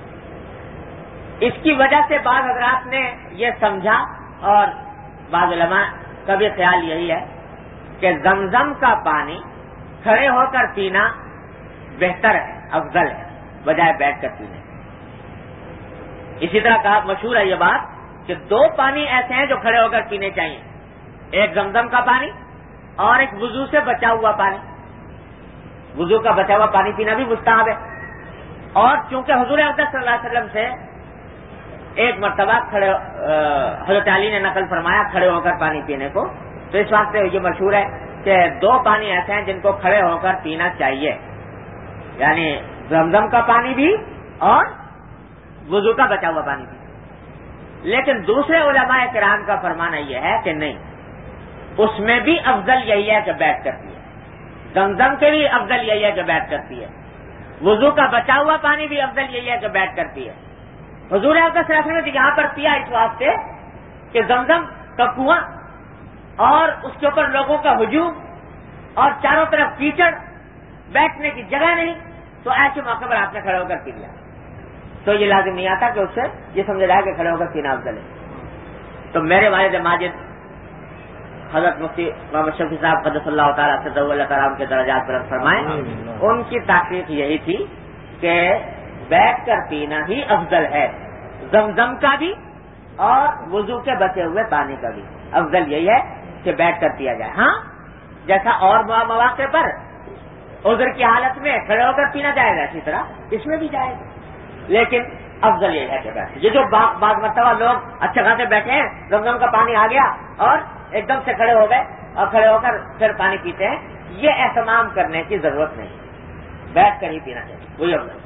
اس کی وجہ سے بعض حضرات نے یہ سمجھا اور بعض علماء کا بھی خیال یہی ہے کہ زمزم کا پانی کھڑے ہو کر پینا بہتر ہے, افضل ہے بجائے بیٹھ کر پینے. اسی طرح کہا مشہور ہے یہ بات کہ دو پانی ایسے ہیں جو کھڑے ہو کر پینے چاہیے, ایک زمزم کا پانی اور ایک وضو سے بچا ہوا پانی. وضو کا بچا ہوا پانی پینا بھی مستحب ہے. اور چونکہ حضور اقدس صلی اللہ علیہ وسلم سے ایک مرتبہ حضرت علی نے نقل فرمایا کھڑے ہو کر پانی پینے کو, تو اس واسطے یہ مشہور ہے کہ دو پانی ایسے ہیں جن کو کھڑے ہو کر پینا چاہیے, یعنی زمزم کا پانی بھی اور وضو کا بچا ہوا پانی بھی. لیکن دوسرے علماء کرام کا فرمانا یہ ہے کہ نہیں, اس میں بھی افضل یہی ہے کہ بیٹھ کر پیے. زمزم کے بھی افضل یہی ہے کہ بیٹھ کر پیے. وضو کا بچا ہوا پانی بھی افضل یہی ہے کہ بیٹھ کر پیے. حضور اقدس صلی اللہ علیہ وسلم نے یہاں پر پیا اس واسطے کہ زمزم کا کنواں اور اس کے اوپر لوگوں کا ہجوم اور چاروں طرف کیچڑ, بیٹھنے کی جگہ نہیں, تو ایسے موقع پر آپ نے کھڑے ہو کر پی لیا. تو یہ لازم نہیں آتا کہ اس سے یہ سمجھا جائے کہ کھڑے ہو کر پینا افضل ہے. تو میرے والد ماجد حضرت مفتی محمد شفیع صاحب قدس اللہ تعالیٰ سے اللہ تعالیٰ کے درجات پر فرمائیں, ان کی تحقیق یہی تھی کہ بیٹھ کر پینا ہی افضل ہے. زمزم کا بھی اور وضو کے بچے ہوئے پانی کا بھی افضل یہی ہے کہ بیٹھ کر پیا جائے. ہاں جیسا اور مواقع پر عذر کی حالت میں کھڑے ہو کر پینا جائے گا, اسی طرح اس میں بھی جائے گا, لیکن افضل یہی ہے کہ بیٹھے. یہ جو بعض مرتبہ لوگ اچھے خاصے بیٹھے ہیں, زمزم کا پانی آ گیا اور ایک دم سے کھڑے ہو گئے اور کھڑے ہو کر پھر پانی پیتے ہیں, یہ اہتمام کرنے کی ضرورت نہیں, بیٹھ کر ہی پینا چاہیے, وہی افضل.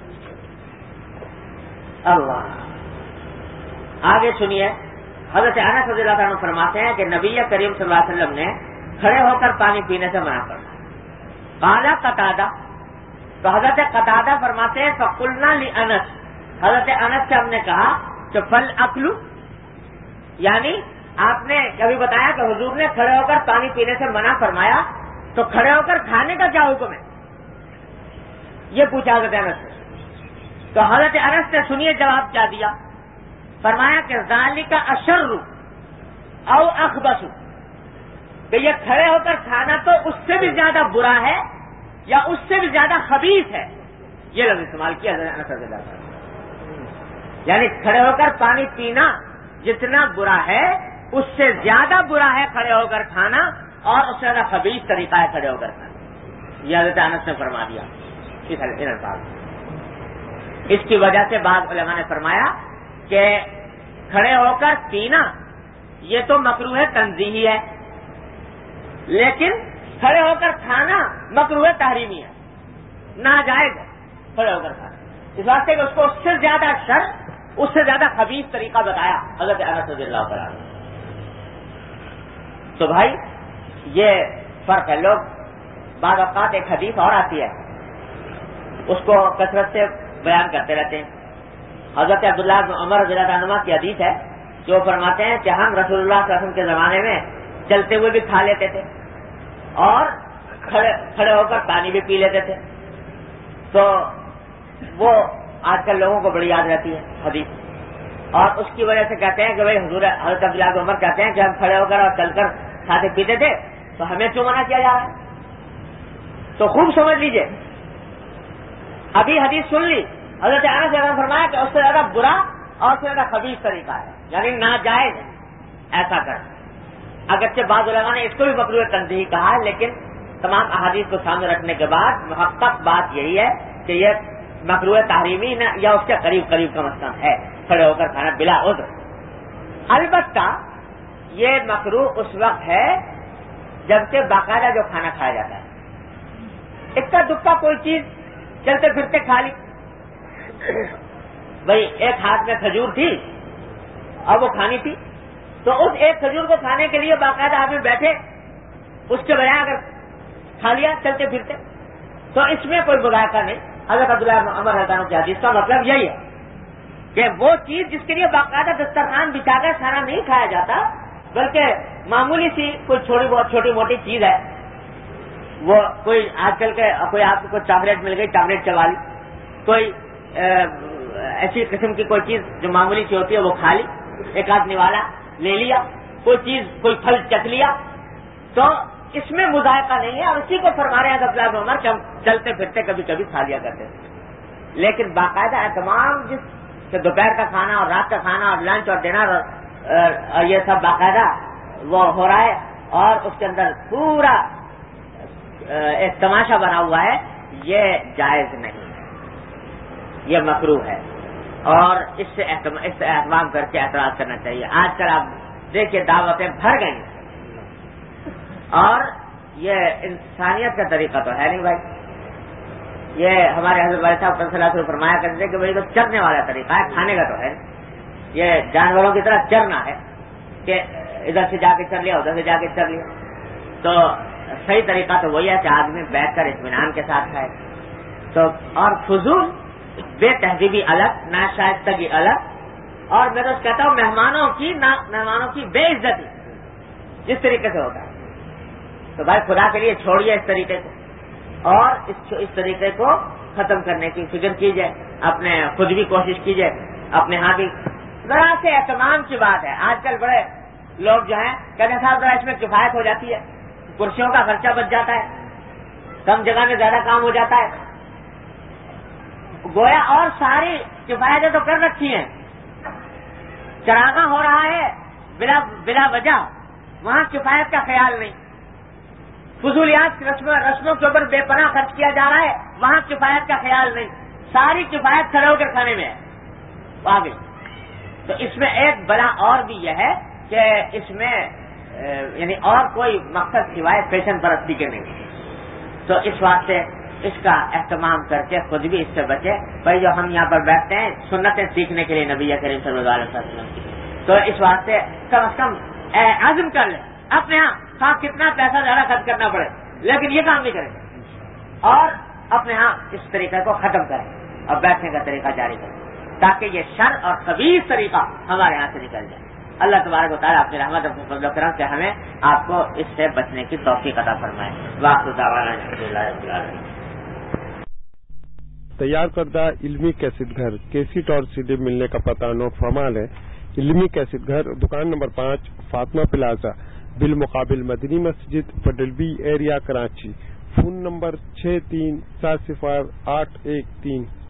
اللہ آگے سنیے. حضرت انس رضی اللہ عنہ فرماتے ہیں کہ نبی کریم صلی اللہ علیہ وسلم نے کھڑے ہو کر پانی پینے سے منع فرمایا. قال قتادہ, تو حضرت قتادہ فرماتے ہیں فقلنا لانس, حضرت انس سے ہم نے کہا کہ فل اکلو, یعنی آپ نے کبھی بتایا کہ حضور نے کھڑے ہو کر پانی پینے سے منع فرمایا, تو کھڑے ہو کر کھانے کا کیا حکم ہے, یہ پوچھا حضرت انس سے. تو حضرت انس نے سنیے جواب کیا دیا, فرمایا کہ ذالک اشر او اخبث, کہ یہ کھڑے ہو کر کھانا تو اس سے بھی زیادہ برا ہے یا اس سے بھی زیادہ خبیث ہے. یہ لفظ استعمال کیا حضرت انس رضی اللہ عنہ, یعنی کھڑے ہو کر پانی پینا جتنا برا ہے اس سے زیادہ برا ہے کھڑے ہو کر کھانا, اور اس سے زیادہ خبیث طریقہ ہے کھڑے ہو کر کھانا. یہ حضرت انس نے فرما دیا ان الفاظ. اس کی وجہ سے بعض علماء نے فرمایا کہ کھڑے ہو کر پینا یہ تو مکروہ تنزیہی ہے, لیکن کھڑے ہو کر کھانا مکروہ تحریمی ہے, ناجائز ہے کھڑے ہو کر کھانا. اس واسطے کہ اس کو اس سے زیادہ شر, اس سے زیادہ خبیث طریقہ بتایا حضرت انس رضی اللہ عنہ. تو بھائی یہ فرق ہے. لوگ بعض اوقات ایک حدیث اور آتی ہے اس کو کثرت سے بیان کرتے رہتے ہیں. حضرت عبداللہ بن عمر رضی اللہ عنہ کی حدیث ہے جو فرماتے ہیں کہ ہم رسول اللہ صلی اللہ علیہ وسلم کے زمانے میں چلتے ہوئے بھی کھا لیتے تھے اور کھڑے ہو کر پانی بھی پی لیتے تھے. تو وہ آج کل لوگوں کو بڑی یاد رہتی ہے حدیث, اور اس کی وجہ سے کہتے ہیں کہ بھائی حضور حضرت عبداللہ بن عمر کہتے ہیں کہ ہم کھڑے ہو کر اور چل کر کھاتے پیتے تھے, تو ہمیں کیوں منع کیا جا رہا ہے. تو خوب سمجھ لیجئے, ابھی حدیث سن لی, حضرت انس نے فرمایا کہ اس سے زیادہ برا اور اس سے زیادہ خبیث طریقہ ہے, یعنی ناجائز ایسا کرنا. اگرچہ بعض علماء نے اس کو بھی مکروہ تنزیہی کہا ہے, لیکن تمام احادیث کو سامنے رکھنے کے بعد محقق بات یہی ہے کہ یہ مکروہ تحریمی نہ یا اس کے قریب قریب کا مسئلہ ہے کھڑے ہو کر کھانا بلا عذر. البتہ یہ مکروہ اس وقت ہے جبکہ باقاعدہ جو کھانا کھایا جاتا ہے، اکا دکا کوئی چیز چلتے پھرتے کھا لی، بھائی ایک ہاتھ میں کھجور تھی اور وہ کھانی تھی، تو اس ایک کھجور کو کھانے کے لیے باقاعدہ آدمی بیٹھے، اس کے بجائے اگر کھا لیا چلتے پھرتے تو اس میں کوئی مذائقہ نہیں۔ حضرت عبداللہ بن عمر رضی اللہ عنہ کی حدیث کا مطلب یہی ہے کہ وہ چیز جس کے لیے باقاعدہ دسترخوان بچھا کر کھانا نہیں کھایا جاتا، بلکہ معمولی سی کوئی چھوٹی موٹی چیز ہے، وہ کوئی آج کل کے کوئی آپ کو کوئی چاکلیٹ مل گئی، چاکلیٹ چبا لی، کوئی ایسی قسم کی کوئی چیز جو معمولی سی ہوتی ہے وہ کھا لی، ایک آدھ نوالا لے لیا، کوئی چیز کوئی پھل چکھ لیا، تو اس میں مذائقہ نہیں ہے، اور اسی کو فرما رہے ہیں عبداللہ بن عمر کہ ہم چلتے پھرتے کبھی کبھی کھا لیا کرتے ہیں، لیکن باقاعدہ تمام جس کہ دوپہر کا کھانا اور رات کا کھانا اور لنچ اور ڈنر اور یہ سب باقاعدہ وہ ہو رہا ہے اور اس کے اندر پورا ایک تماشا بنا ہوا ہے، یہ جائز نہیں ہے، یہ مکروہ ہے، اور اس سے اہتمام کر کے اعتراض کرنا چاہیے۔ آج کل آپ دیکھیے دعوتیں بھر گئی اور یہ انسانیت کا طریقہ تو ہے نہیں بھائی، یہ ہمارے حضرت والد صاحب صلی اللہ علیہ وسلم فرمایا کرتے تھے کہ بھائی تو چرنے والا طریقہ ہے، کھانے کا تو ہے، یہ جانوروں کی طرح چرنا ہے کہ ادھر سے جا کے چر لیا ادھر سے جا کے چر لیا، تو صحیح طریقہ تو وہی ہے کہ آدمی بیٹھ کر اطمینان کے ساتھ کھائے۔ تو اور فضول بے تہذیبی الگ، ناشائستگی الگ، اور میں تو کہتا ہوں مہمانوں کی بے عزتی جس طریقے سے ہوتا ہے، تو بھائی خدا کے لیے چھوڑیے اس طریقے کو، اور اس طریقے کو ختم کرنے کی فکر کیجیے، اپنے خود بھی کوشش کیجیے، اپنے ہاں بھی ذرا سے اہتمام کی بات ہے۔ آج کل بڑے لوگ جو ہیں کہتے ہیں صاحب ذرا اس میں کفایت ہو جاتی ہے، کرسیوں کا خرچہ بچ جاتا ہے، کم جگہ میں زیادہ کام ہو جاتا ہے، گویا اور ساری کفایتیں تو کر رکھی ہیں، چراغاں ہو رہا ہے بلا وجہ، وہاں کفایت کا خیال نہیں، فضولیات رسموں کے اوپر بے پناہ خرچ کیا جا رہا ہے، وہاں کفایت کا خیال نہیں، ساری کفایت کھڑے ہو کر کھانے میں ہے آگے۔ تو اس میں ایک بلا اور بھی یہ ہے کہ اس میں یعنی اور کوئی مقصد سوائے فیشن پرستی کے نہیں، تو اس واسطے اس کا اہتمام کر کے خود بھی اس سے بچے۔ بھائی جو ہم یہاں پر بیٹھتے ہیں سنتیں سیکھنے کے لیے نبی کریم صلی اللہ علیہ وسلم کی، تو اس واسطے کم از کم عزم کر لیں اپنے ہاں، خواہ کتنا پیسہ زیادہ خرچ کرنا پڑے لیکن یہ کام نہیں کریں گے، اور اپنے ہاں اس طریقے کو ختم کریں اور بیٹھنے کا طریقہ جاری کریں تاکہ یہ شر اور خبیث طریقہ ہمارے یہاں سے نکل جائے۔ اللہ تبارک و تعالیٰ اپنی رحمت اپنے فضل و کرم سے ہمیں آپ کو اس سے بچنے کی توفیق عطا فرمائے۔ وآخر دعوانا الحمدللہ رب العالمین۔ تیار کردہ علمی کیسٹ گھر کیسٹ اور سی ڈی ملنے کا پتہ نوٹ فرمال ہے۔ علمی کیسٹ گھر دکان نمبر 5 فاطمہ پلازا بالمقابل مدنی مسجد پڈلبی ایریا کراچی، فون نمبر 6370 813